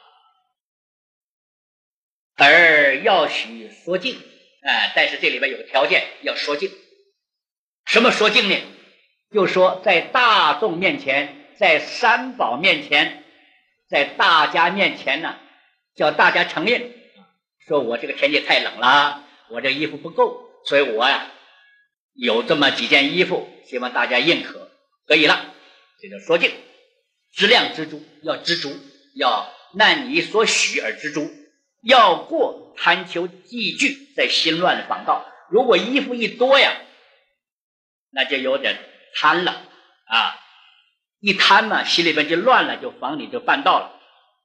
而要许说净啊，但是这里边有个条件，要说净。什么说净呢？就说在大众面前，在三宝面前，在大家面前呢，叫大家承认，说我这个天气太冷了，我这衣服不够，所以我呀、啊、有这么几件衣服，希望大家认可，可以了，这叫说净。知量知足，要知足，要难你所许而知足，要过贪求忌惧，在心乱访道。如果衣服一多呀，那就有点贪了啊！一贪嘛，心里边就乱了，就防你就犯道了。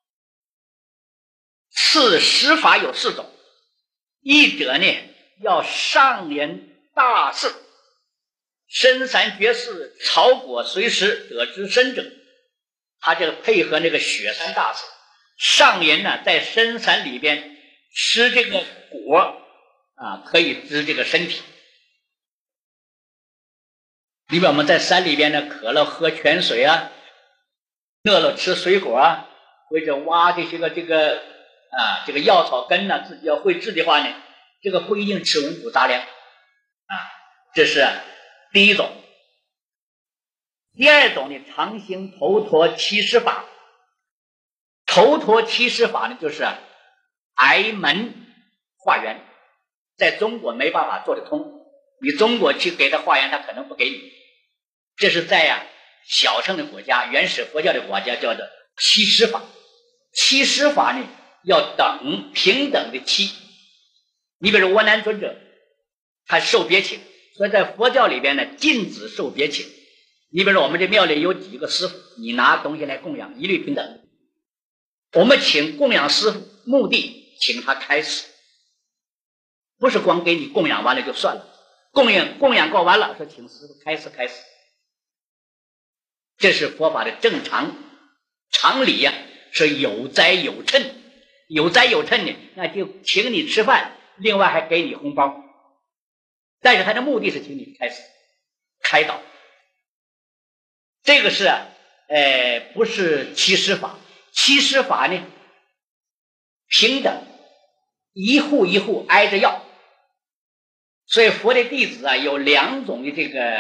次十法有四种，一者呢要上人大事，深山绝世，草果随时得之深者，他这个配合那个雪山大事，上人呢在深山里边吃这个果啊，可以治这个身体。你比如我们在山里边呢，渴了喝泉水啊，饿了吃水果啊，或者挖这些个这个啊这个药草根呢、啊，自己要会治的话呢，这个不一定吃五谷杂粮啊，这是第一种。第二种呢，常行头陀七十法。头陀七十法呢，就是挨门化缘，在中国没办法做得通，你中国去给他化缘，他可能不给你。这是在呀、啊、小乘的国家，原始佛教的国家叫做七十法。七十法呢，要等平等的七。你比如窝难尊者，他受别请，所以在佛教里边呢，禁止受别请。你比如我们这庙里有几个师傅，你拿东西来供养，一律平等。我们请供养师傅，目的请他开示，不是光给你供养完了就算了，供养供养过完了，说请师傅开示开示。这是佛法的正常常理呀、啊。 是有灾有谶，有灾有谶呢，那就请你吃饭，另外还给你红包。但是他的目的是请你开始开导，这个是呃不是七施法，七施法呢平等，一户一户挨着要。所以佛的弟子啊有两种的这个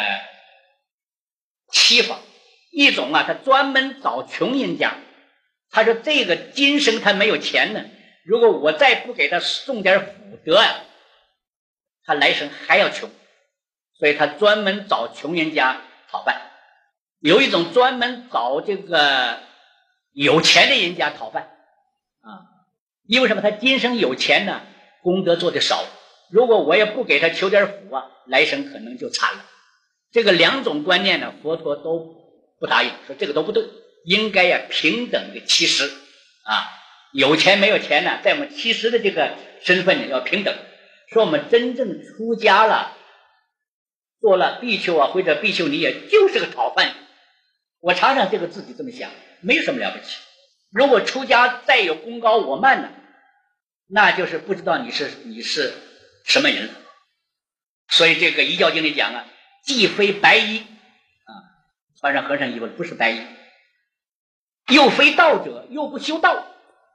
七法，一种啊他专门找穷人家，他说这个今生他没有钱呢，如果我再不给他送点福德啊，他来生还要穷，所以他专门找穷人家讨饭。有一种专门找这个有钱的人家讨饭啊，因为什么？他今生有钱呢，功德做的少，如果我也不给他求点福啊，来生可能就惨了。这个两种观念呢，佛陀都不答应，说这个都不对，应该呀平等的七施啊，有钱没有钱呢，在我们七施的这个身份呢要平等。说我们真正出家了，做了比丘啊或者比丘尼，也就是个讨饭。我常常这个自己这么想，没有什么了不起。如果出家再有功高我慢呢，那就是不知道你是你是什么人了。所以这个遗教经里讲啊，既非白衣啊，穿上和尚衣服不是白衣，又非道者，又不修道，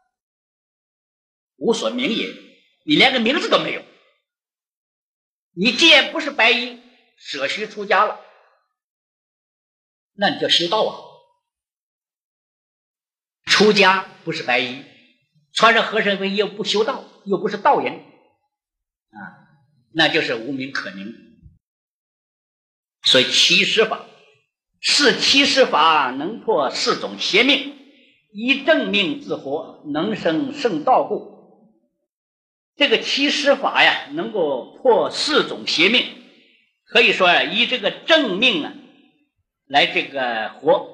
无所名也。你连个名字都没有。你既然不是白衣，舍虚出家了，那你叫修道啊。出家不是白衣，穿上和尚衣又不修道，又不是道人啊，那就是无名可名。所以七施法是七施法，能破四种邪命，依正命自活，能生圣道故。这个七施法呀，能够破四种邪命，可以说啊，依这个正命啊来这个活。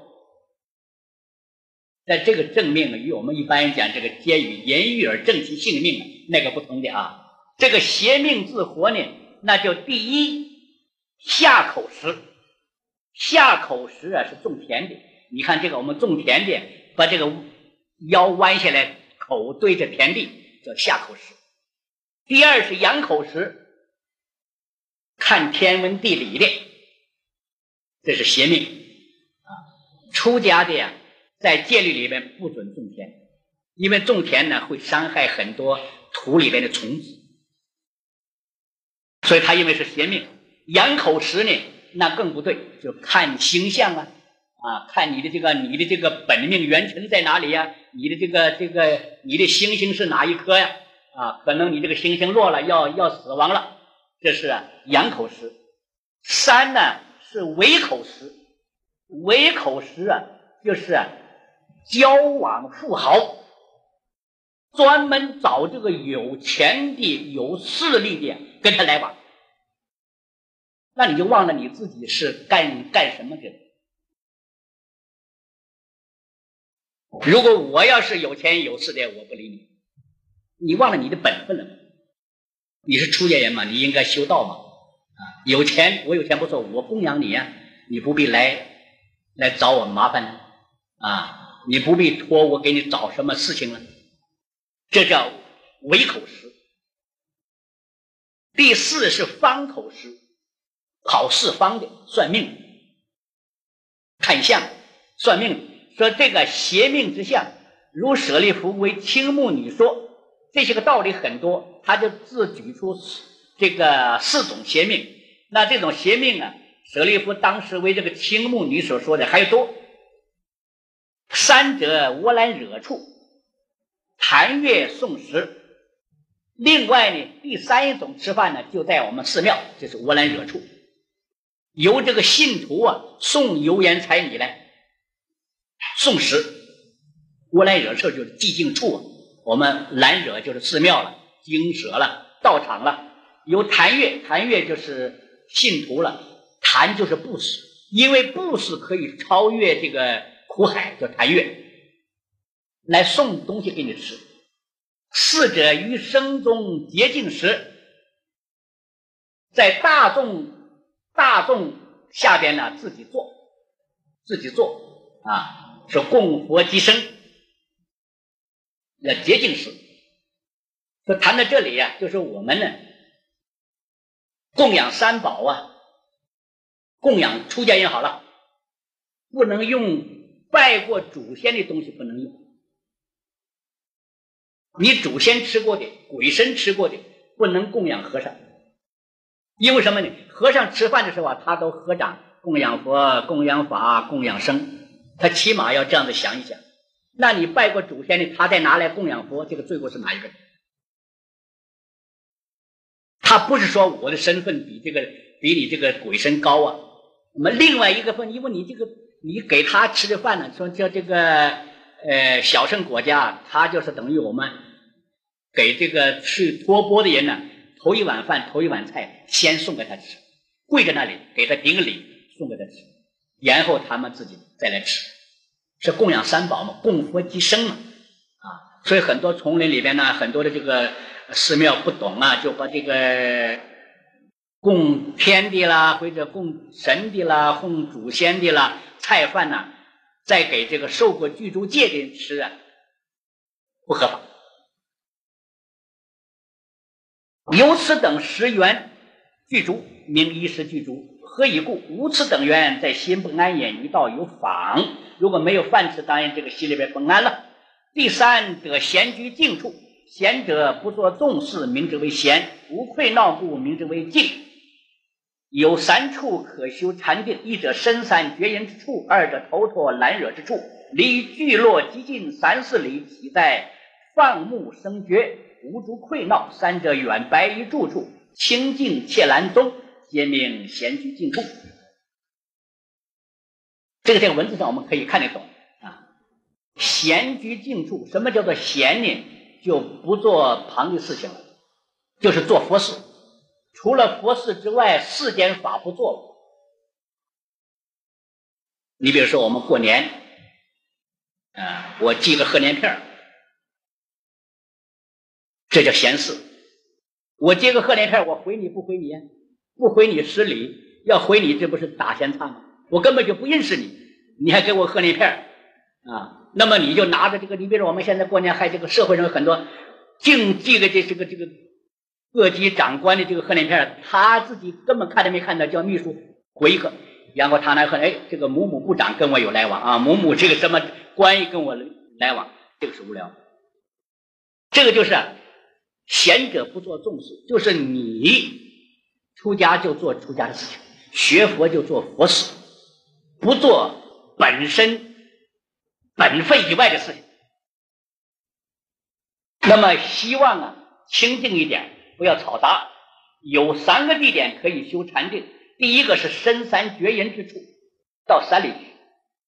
在这个正命与我们一般人讲这个皆与言语而正其性命那个不同的啊。这个邪命自活呢，那就第一下口食。下口食啊是种田的，你看这个我们种田的，把这个腰弯下来，口对着田地，叫下口食。第二是仰口食，看天文地理的，这是邪命啊。出家的呀，在戒律里面不准种田，因为种田呢会伤害很多土里面的虫子，所以他因为是邪命。仰口食呢，那更不对，就看星象啊，啊，看你的这个你的这个本命元辰在哪里呀？你的这个这个你的星星是哪一颗呀？啊，可能你这个星星落了，要要死亡了，这是啊仰口食。三呢是唯口食，唯口食啊就是啊交往富豪，专门找这个有钱的有势力的跟他来往，那你就忘了你自己是干干什么的。如果我要是有钱有势的，我不理你，你忘了你的本分了。你是出家人嘛，你应该修道嘛。啊，有钱我有钱不错，我供养你呀、啊，你不必来来找我麻烦呢。啊，你不必托我给你找什么事情了。这叫唯口食。第四是方口食，跑四方的，算命看相算命，说这个邪命之相，如舍利弗为青木女说，这些个道理很多，他就自举出这个四种邪命。那这种邪命啊，舍利弗当时为这个青木女所说的还有多。三者窝兰惹处，谈乐诵食。另外呢，第三一种吃饭呢，就在我们寺庙，就是窝兰惹处，由这个信徒啊送油盐柴米来送食。窝兰惹处就是寂静处啊，我们兰惹就是寺庙了，精舍了，道场了。由谈乐，谈乐就是信徒了，谈就是布施，因为布施可以超越这个苦海，叫谈乐，来送东西给你吃。四者于生中洁净时，在大众大众下边呢自己做自己做啊，说供佛即生。 要洁净事。说谈到这里呀、啊，就是我们呢供养三宝啊，供养出家人好了，不能用拜过祖先的东西，不能用。你祖先吃过的、鬼神吃过的，不能供养和尚。因为什么呢？和尚吃饭的时候啊，他都合掌供养佛、供养法、供养僧，他起码要这样子想一想。那你拜过祖先的，他再拿来供养佛，这个罪过是哪一个？他不是说我的身份比这个比你这个鬼神高啊。那么另外一个分，因为你这个你给他吃的饭呢，说叫这个呃小乘国家，他就是等于我们给这个去托钵的人呢，头一碗饭头一碗菜先送给他吃，跪在那里给他顶礼送给他吃，然后他们自己再来吃，是供养三宝嘛，供佛即生嘛啊。所以很多丛林里边呢，很多的这个寺庙不懂啊，就把这个供天的啦，或者供神的啦，供祖先的啦，菜饭呐、啊，再给这个受过具足戒的人吃啊，不合法。由此等十缘具足，名衣食具足。何以故？无此等缘，在心不安隐，一道有妨。如果没有饭吃，当然这个心里边不安了。第三，得闲居静处。闲者不做重事，名之为闲；无愧闹故，名之为静。有三处可修禅定：一者深山绝人之处，二者头陀懒惹之处。离聚落极近三四里，体在放牧生觉，无足愧闹。三者远白于住处，清净切兰宗，皆名闲居静处。这个在文字上我们可以看得懂啊。闲居静处，什么叫做闲呢？就不做旁的事情了，就是做佛事。除了佛事之外，世间法不做。你比如说我们过年啊，我寄个贺年片，这叫闲事。我寄个贺年片，我回你不回你？不回你失礼，要回你这不是打闲差吗？我根本就不认识你，你还给我贺年片啊？那么你就拿着这个，你比如说我们现在过年还这个社会上有很多竞技的这这个这个各级长官的这个贺年片，他自己根本看都没看到，叫秘书回一个，然后他来贺，哎，这个某某部长跟我有来往啊，某某这个什么官员跟我来往，这个是无聊。这个就是贤者不做重事，就是你出家就做出家的事情，学佛就做佛事，不做本身本分以外的事情。那么希望啊清净一点，不要嘈杂。有三个地点可以修禅定，第一个是深山绝人之处，到山里去，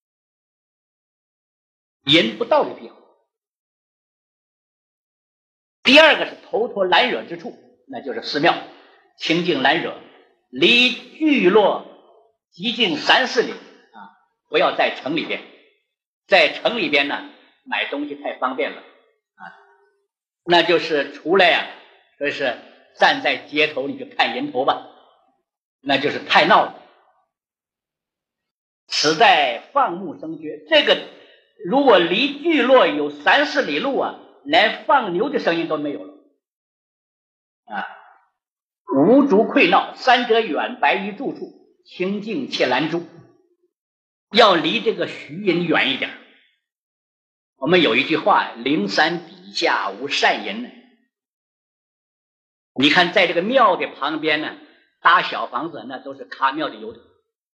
人不到的地方。第二个是头陀懒惹之处，那就是寺庙，清净懒惹，离聚落极近三四里啊，不要在城里边。在城里边呢，买东西太方便了啊，那就是出来呀、啊，说是站在街头你就看人头吧，那就是太闹了。此在放牧生觉，这个如果离聚落有三四里路啊，连放牛的声音都没有了啊，无足愧闹。三者远白于住处，清净切兰珠，要离这个虚人远一点。我们有一句话，灵山底下无善人呢。你看在这个庙的旁边呢，搭小房子，那都是卡庙的油头，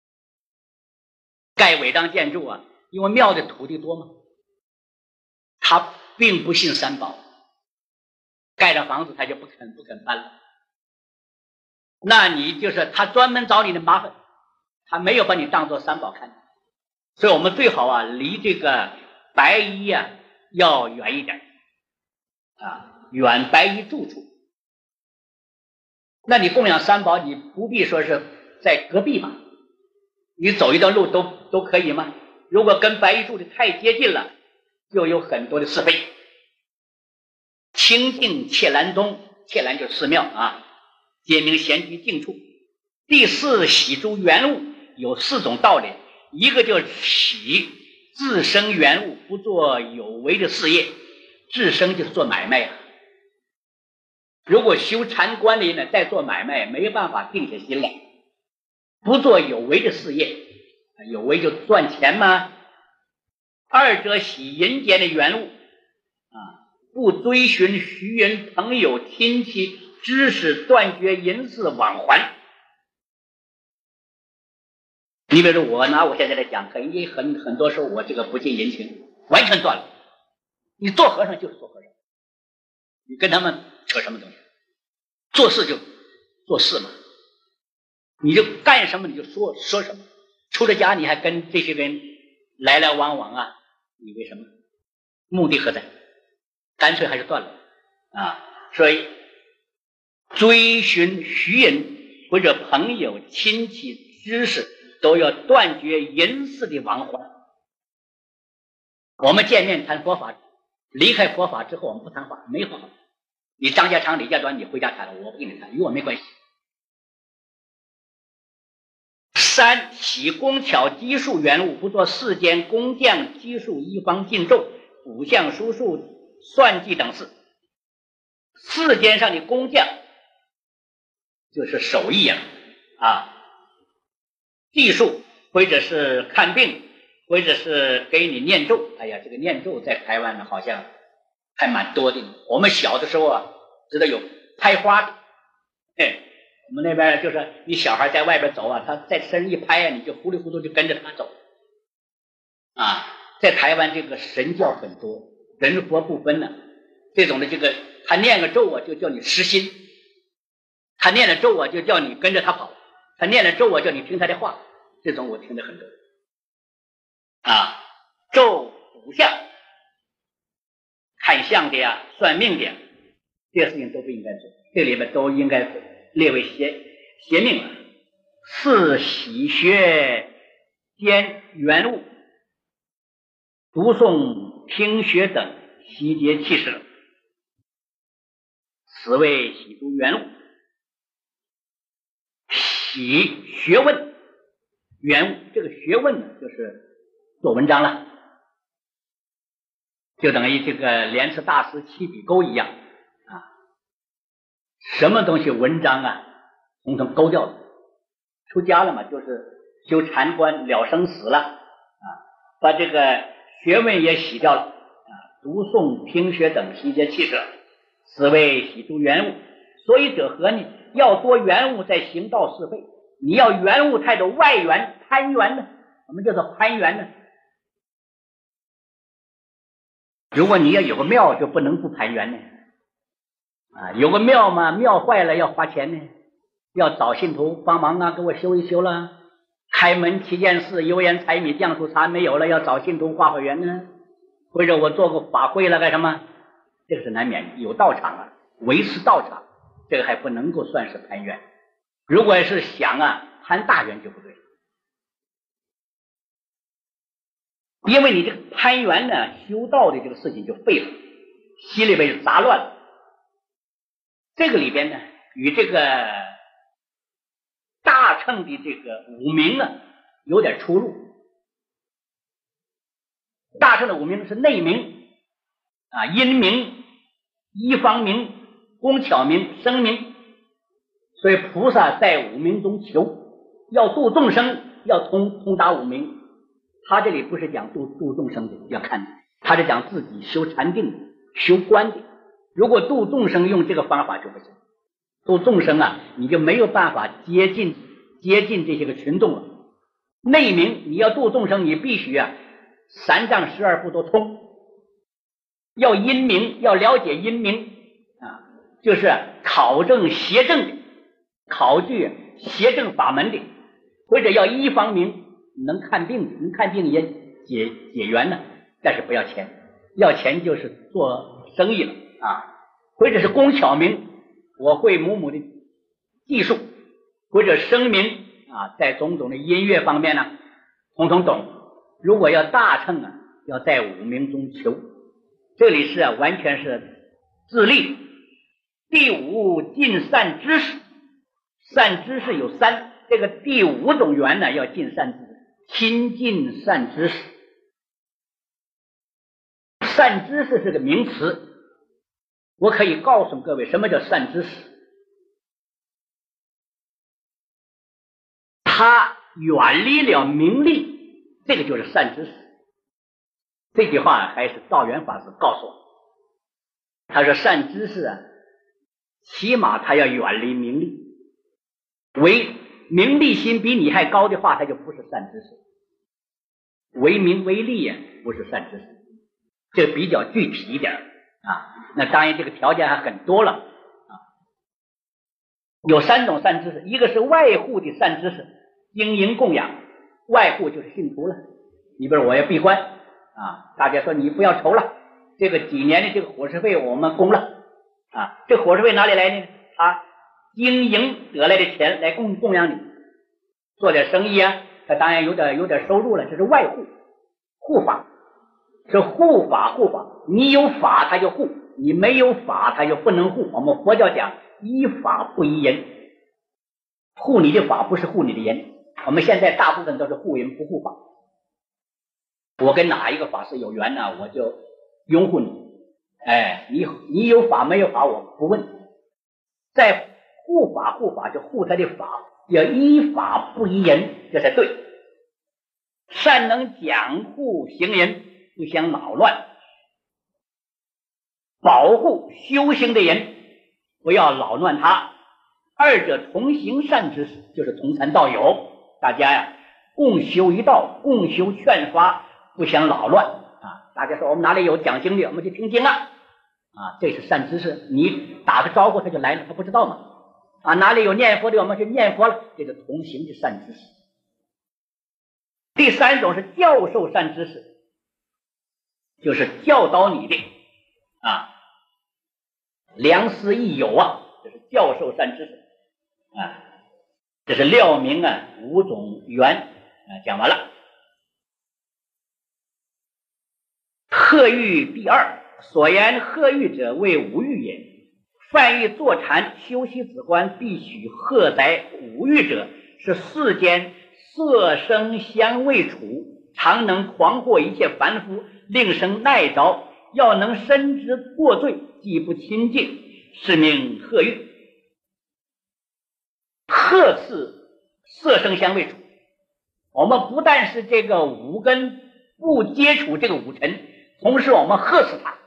盖违章建筑啊，因为庙的土地多嘛，他并不信三宝，盖上房子他就不肯不肯搬了。那你就是他专门找你的麻烦，他没有把你当作三宝看。所以我们最好啊离这个白衣啊要远一点啊，远白衣住处。那你供养三宝，你不必说是在隔壁嘛，你走一段路都都可以吗？如果跟白衣住的太接近了，就有很多的是非。清净切兰宗，切兰就是寺庙啊，皆名闲居静处。第四，喜诸缘物，有四种道理。一个就是喜自生缘物，不做有为的事业， 治生就是做买卖呀、啊。如果修禅观里呢，再做买卖，没办法定下心来，不做有为的事业，有为就赚钱吗？二者喜人间的缘物啊，不追寻徐人朋友亲戚知识，断绝人事往还。你比如说我拿我现在来讲课，因为很很多时候我这个不近人情，完全断了。你做和尚就是做和尚，你跟他们扯什么东西？做事就做事嘛，你就干什么你就说说什么。出了家你还跟这些人来来往往啊，你为什么？目的何在？干脆还是断了啊！所以追寻徐人或者朋友亲戚知识，都要断绝人事的往还。我们见面谈佛法，离开佛法之后我们不谈话，没话。你张家长李家短你回家谈了，我不跟你谈，与我没关系。三，喜工巧机术缘物，不做世间工匠机术一方尽咒卜相书数算计等事。世间上的工匠就是手艺啊，啊，技术或者是看病，或者是给你念咒。哎呀，这个念咒在台湾呢好像还蛮多的。我们小的时候啊，知道有拍花的，哎，我们那边就是你小孩在外边走啊，他在身上一拍啊，你就糊里糊涂就跟着他走啊。在台湾这个神教很多，人佛不分呢、啊。这种的这个他念个咒啊，就叫你失心；他念了咒啊，就叫你跟着他跑；他念了咒啊，叫你听他的话。这种我听的很多啊，咒卜相、看相的呀、算命的呀，这些事情都不应该做，这里面都应该列为邪邪命了。四，喜学兼缘物，读诵听学等习节气势，此为喜读缘物。喜学问缘物，这个学问呢就是做文章了，就等于这个莲池大师七笔勾一样啊，什么东西文章啊统统勾掉了。出家了嘛，就是修禅观了生死了啊，把这个学问也洗掉了啊，读诵听学等习节气势，此为喜读缘物。所以者何呢？要多缘物在行道是非，你要缘物态度外缘攀缘呢？什么叫做攀缘呢？如果你要有个庙，就不能不攀缘呢啊，有个庙嘛，庙坏了要花钱呢，要找信徒帮忙啊，给我修一修了。开门七件事，油盐柴米酱醋茶没有了，要找信徒化化缘呢。或者我做个法会了干什么？这个是难免，有道场啊，维持道场，这个还不能够算是攀缘。如果是想啊攀大缘就不对，因为你这个攀缘呢，修道的这个事情就废了，心里边就杂乱了。这个里边呢，与这个大乘的这个五明啊有点出入。大乘的五明是内明啊，因明、一方明、工巧明、声明。所以菩萨在五明中求，要度众生，要通通达五明。他这里不是讲度度众生的，要看他是讲自己修禅定的、修观的。如果度众生用这个方法就不行，度众生啊，你就没有办法接近接近这些个群众了。内明你要度众生，你必须啊三藏十二部都通，要因明，要了解因明啊，就是考证邪正的，考据邪正法门的，或者要一方明，能看病的，能看病也解解缘呢，但是不要钱，要钱就是做生意了啊，或者是工巧明，我会某某的技术，或者声明啊，在种种的音乐方面呢，统统懂。如果要大乘啊，要在五明中求，这里是啊，完全是自立。第五，尽善知识，善知识有三，这个第五种缘呢，要尽善知识，亲近善知识。 善知识是个名词，我可以告诉各位什么叫善知识。他远离了名利，这个就是善知识。这句话还是道元法师告诉我，他说善知识啊，起码他要远离名利，为名利心比你还高的话，他就不是善知识。为名为利呀、啊，不是善知识，这比较具体一点啊。那当然这个条件还很多了啊。有三种善知识，一个是外护的善知识，经营供养，外护就是信徒了。你比如我要闭关啊，大家说你不要愁了，这个几年的这个伙食费我们供了啊，这伙食费哪里来呢？他经营得来的钱来供供养你，做点生意啊，他当然有点有点收入了，这是外护护法，是护法护法。你有法他就护，你没有法他就不能护。我们佛教讲依法不依人，护你的法不是护你的人。我们现在大部分都是护人不护法。我跟哪一个法师有缘呢，我就拥护你。哎，你你有法没有法我不问。在护法护法就护他的法，要依法不依人，这才对。善能讲护行人，不相扰乱，保护修行的人，不要扰乱他。二者同行善知识，就是同参道友，大家呀共修一道，共修劝发，不相扰乱啊！大家说我们哪里有讲经的，我们去听经啊！啊，这是善知识。你打个招呼他就来了，他不知道吗？啊，哪里有念佛的，我们去念佛了，这个同行的善知识。第三种是教授善知识，就是教导你的啊，良师益友啊，这是教授善知识啊。这是料明啊五种缘啊，讲完了。鹤欲第二，所言鹤欲者为五欲也。凡欲坐禅修习止观，必须荷载五欲者，是世间色声香味触，常能狂惑一切凡夫，令生耐着。要能深知过罪，既不亲近，是名鹤欲。呵斥色声香味触，我们不但是这个五根不接触这个五尘，同时我们呵斥它，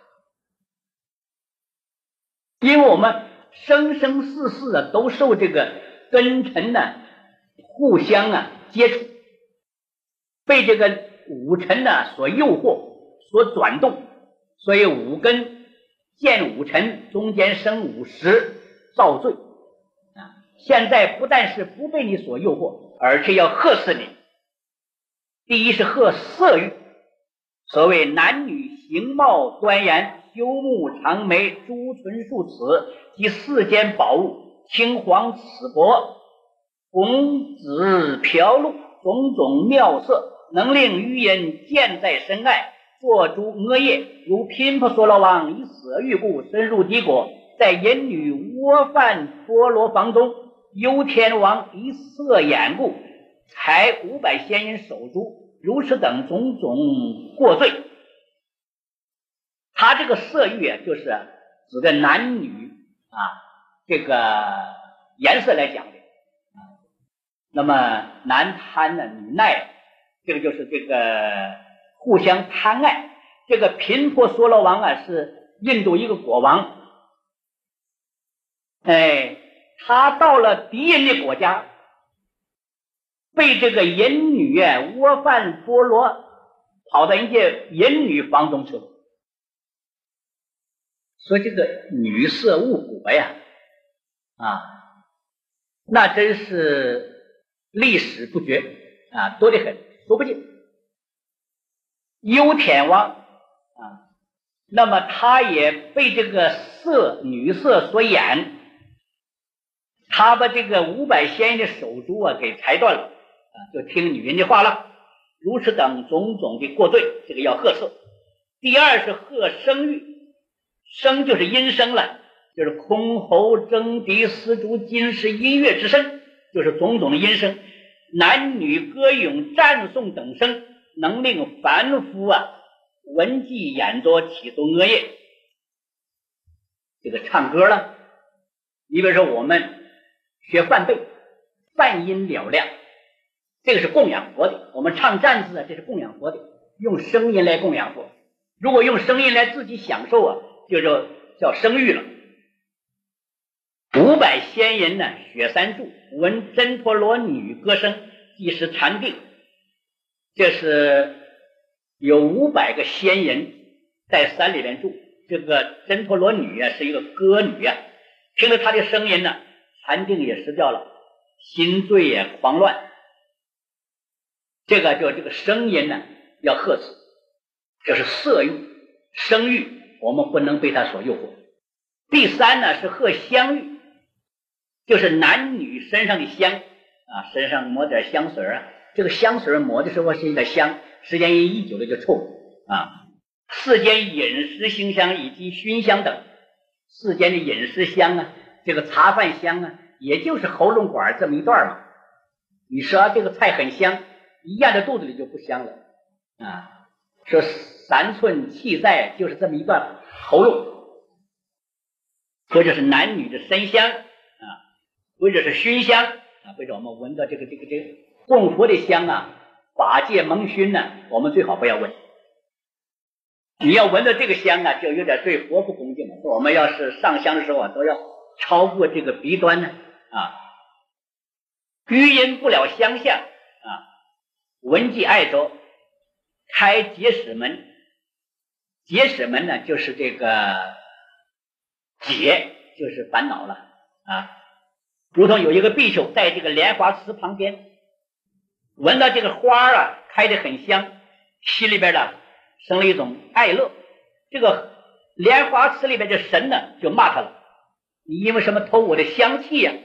因为我们生生世世啊都受这个根尘呢互相啊接触，被这个五尘呢所诱惑，所转动，所以五根见五尘，中间生五识，造罪啊。现在不但是不被你所诱惑，而且要呵斥你。第一是呵色欲，所谓男女形貌端严，修目长眉，朱唇数齿，及世间宝物，青黄紫柏，红紫飘露，种种妙色，能令愚人见在深爱，做诸恶业。如频婆娑罗王以色欲故，深入敌国，在淫女窝饭波罗房中，幽天王以色眼故，才五百仙人手足，如此等种种过罪。他这个色欲啊，就是指的男女啊这个颜色来讲的啊。那么男贪呢，女耐，这个就是这个互相贪爱。这个频婆娑罗王啊，是印度一个国王，哎，他到了敌人的国家，被这个淫女啊窝饭波罗跑到人家淫女房中去了。说这个女色误国呀，啊，那真是历史不绝啊，多得很，说不尽。幽天王啊，那么他也被这个色女色所掩，他把这个五百仙人的手足啊给裁断了啊，就听女人的话了。如此等种种的过罪，这个要呵斥。第二是呵声欲，声就是音声了，就是箜篌筝笛丝竹金石音乐之声，就是种种的音声，男女歌咏赞颂等声，能令凡夫啊闻伎演作起奏恶业，这个唱歌了。你比如说我们学梵呗，梵音嘹亮，这个是供养佛的。我们唱赞字啊，这是供养佛的，用声音来供养佛。如果用声音来自己享受啊，就叫叫声欲了。五百仙人呢，雪三柱，闻真陀罗女歌声，即是禅定。这是有五百个仙人在山里面住，这个真陀罗女啊是一个歌女啊，听了她的声音呢，禅定也失掉了，心醉也狂乱。这个就这个声音呢要呵斥，这是色欲、声欲，我们不能被它所诱惑。第三呢是喝香欲，就是男女身上的香啊，身上抹点香水啊，这个香水抹的时候是一个香，时间一久了就臭啊。世间饮食馨香以及熏香等，世间的饮食香啊，这个茶饭香啊，也就是喉咙管这么一段嘛。你说这个菜很香，一咽到肚子里就不香了啊。说三寸气在，就是这么一段喉咙，或者是男女的身香啊，或者是熏香啊，或者我们闻到这个这个这个供佛的香啊，法界蒙熏呢，我们最好不要闻。你要闻到这个香啊，就有点对佛不恭敬了。我们要是上香的时候啊，都要超过这个鼻端呢啊。余因不了相向啊，闻即爱着，开结使门。结使门呢，就是这个结，就是烦恼了啊。如同有一个比丘在这个莲花池旁边，闻到这个花啊开得很香，心里边呢生了一种爱乐。这个莲花池里边的神呢就骂他了，你因为什么偷我的香气呀、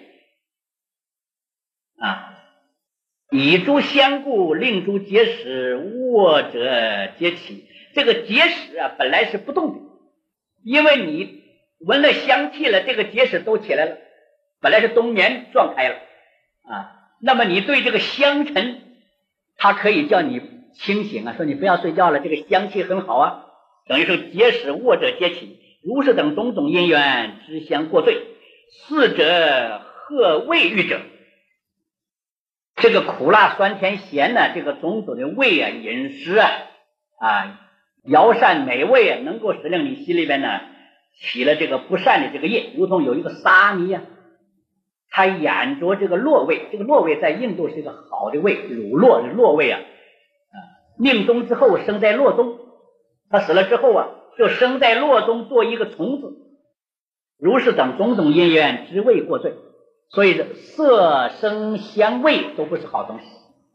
啊？啊，以诸香故，令诸结使卧者皆起。这个结使啊本来是不动的，因为你闻了香气了，这个结使都起来了，本来是冬眠撞开了啊。那么你对这个香尘，它可以叫你清醒啊，说你不要睡觉了，这个香气很好啊，等于说结使卧者皆起。如是等种种因缘，知香过罪。四者贺味欲者，这个苦辣酸甜咸呢，这个种种的味啊、饮食啊啊，肴膳美味啊，能够使令你心里边呢起了这个不善的这个业。如同有一个沙弥啊，他眼着这个络味，这个络味在印度是一个好的味，乳酪的络味啊，啊，命中之后生在络中，他死了之后啊，就生在络中做一个虫子。如是等种种因缘，知味过罪。所以色声香味都不是好东西。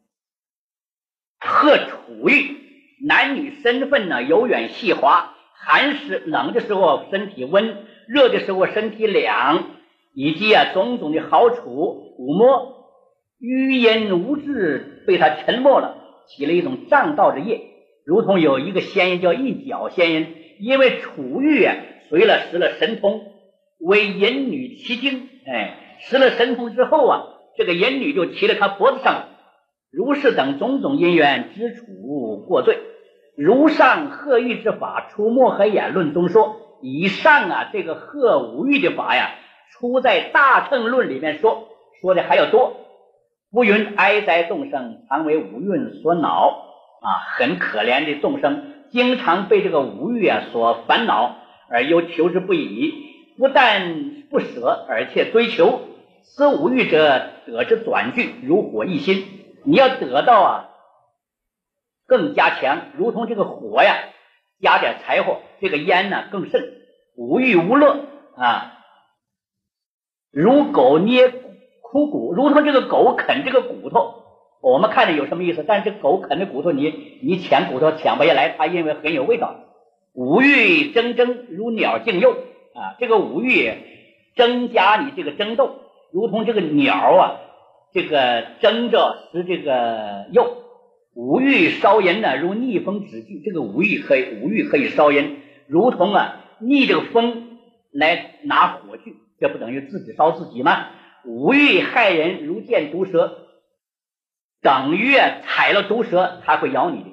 贺处欲，男女身份呢由远细滑，寒湿冷的时候身体温，热的时候身体凉，以及啊种种的好处抚摸，余因无智被他沉没了，起了一种障道之业。如同有一个仙人叫一角仙人，因为处欲啊随了失了神通，为淫女奇经，哎，失了神通之后啊，这个淫女就骑了他脖子上。如是等种种因缘，知处过罪。如上贺欲之法，出没和言论中说。以上啊这个贺五欲的法呀，出在大乘论里面说，说的还要多。不云哀哉众生，常为五蕴所恼啊，很可怜的众生，经常被这个五欲啊所烦恼，而又求之不已，不但不舍，而且追求。此五欲者，得之转聚，如火一心。你要得到啊更加强，如同这个火呀加点柴火，这个烟呢更甚。五欲无乐啊，如狗捏枯骨，如同这个狗啃这个骨头，我们看着有什么意思，但是这狗啃的骨头，你你抢骨头抢不下来，它因为很有味道。五欲争争，如鸟竞幼啊，这个五欲增加你这个争斗，如同这个鸟啊这个争着使这个幼。五欲烧淫呢，如逆风止聚，这个五欲可以五欲可以烧淫，如同啊逆这个风来拿火炬，这不等于自己烧自己吗？五欲害人，如见毒蛇，等于啊踩了毒蛇它会咬你的。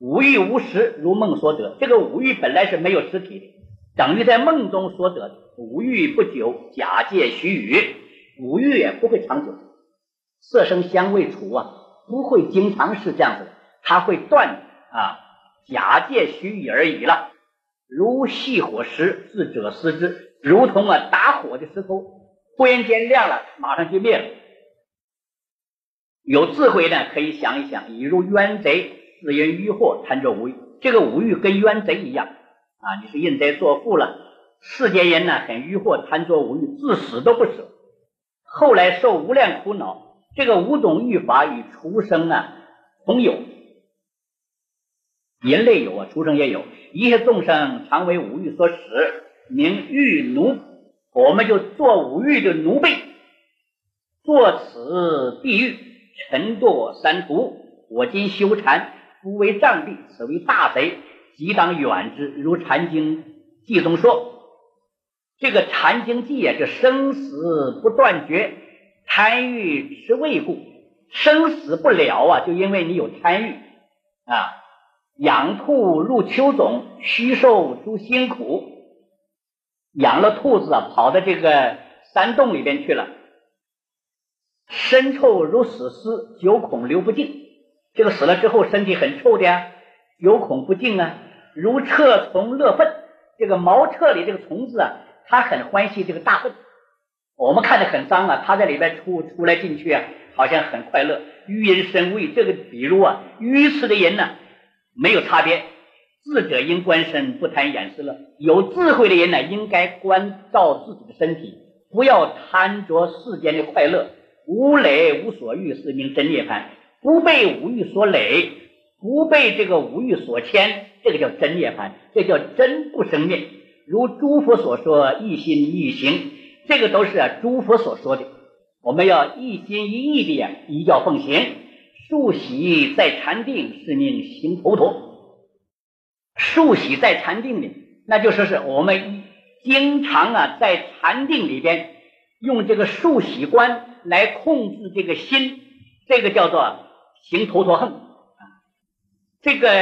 五欲无实，如梦所得。这个五欲本来是没有实体的，等于在梦中所得的。五欲不久，假借虚语。五欲也不会长久，色声香味触啊，不会经常是这样子的，它会断啊，假借虚语而已了。如细火石，智者思之，如同啊打火的石头，忽然间亮了，马上就灭了。有智慧呢，可以想一想，已如冤贼，是因欲惑贪着无欲。这个无欲跟冤贼一样啊，你是印贼作父了。世间人呢，很欲惑贪着无欲，至死都不舍，后来受无量苦恼。这个五种欲法与畜生啊同有，人类有啊，畜生也有。一切众生常为五欲所使，名欲奴。我们就做五欲的奴婢，做此地狱，沉堕三途。我今修禅，不为障地，此为大贼，即当远之。如禅经记中说，这个禅经记啊，这生死不断绝，贪欲是未故。生死不了啊，就因为你有贪欲啊。养兔入秋种，虚受诸辛苦。养了兔子啊，跑到这个山洞里边去了，身臭如死尸，九孔流不尽。这个死了之后身体很臭的呀，九孔不净啊。如彻虫乐粪，这个茅厕里这个虫子啊，它很欢喜这个大粪，我们看着很脏啊，它在里边出出来进去啊，好像很快乐。愚人生畏，这个比如啊，愚痴的人呢、啊、没有差别。智者应观身，不贪眼识乐。有智慧的人呢，应该关照自己的身体，不要贪着世间的快乐。无累无所欲，是名真涅槃。不被五欲所累，不被这个五欲所牵，这个叫真涅槃，这叫真不生灭。如诸佛所说，一心一行，这个都是啊诸佛所说的。我们要一心一意的呀，依教奉行。数喜在禅定，是名行头陀。数喜在禅定里，那就说是我们经常啊在禅定里边用这个数喜观来控制这个心，这个叫做行头陀横。这个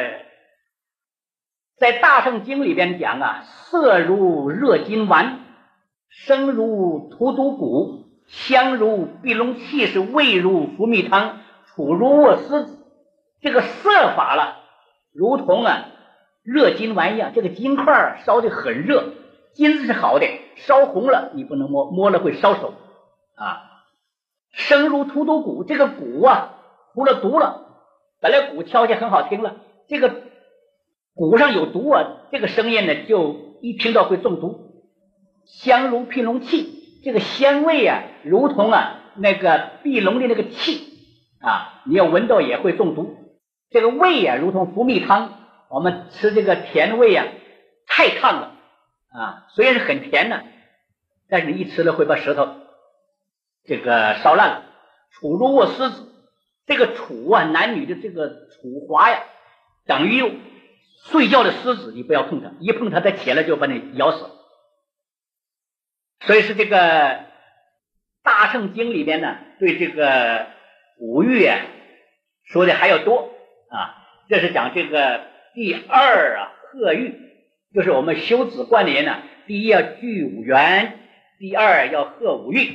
在大乘经里边讲啊，色如热金丸，声如荼毒骨，香如碧龙气，是味如伏蜜汤，触如卧狮子。这个色法了，如同啊热金丸一样，这个金块烧得很热，金子是好的，烧红了你不能摸，摸了会烧手啊。声如荼毒骨，这个骨啊涂了毒了，本来鼓敲起很好听了，这个鼓上有毒啊，这个声音呢就一听到会中毒。香如碧龙气，这个香味啊如同啊那个碧龙的那个气啊，你要闻到也会中毒。这个味啊如同伏蜜汤，我们吃这个甜味啊太烫了啊，虽然是很甜呢，但是你一吃了会把舌头这个烧烂了。楚如卧狮子，这个楚啊，男女的这个楚华呀，等于睡觉的狮子，你不要碰它，一碰它它起来就把你咬死。所以是这个大乘经里边呢，对这个五欲啊说的还要多啊。这是讲这个第二啊贺欲，就是我们修止观的人呢，第一要具五缘，第二要贺五欲。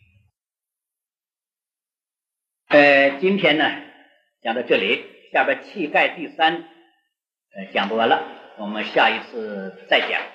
呃，今天呢讲到这里，下边气概第三呃讲不完了，我们下一次再讲。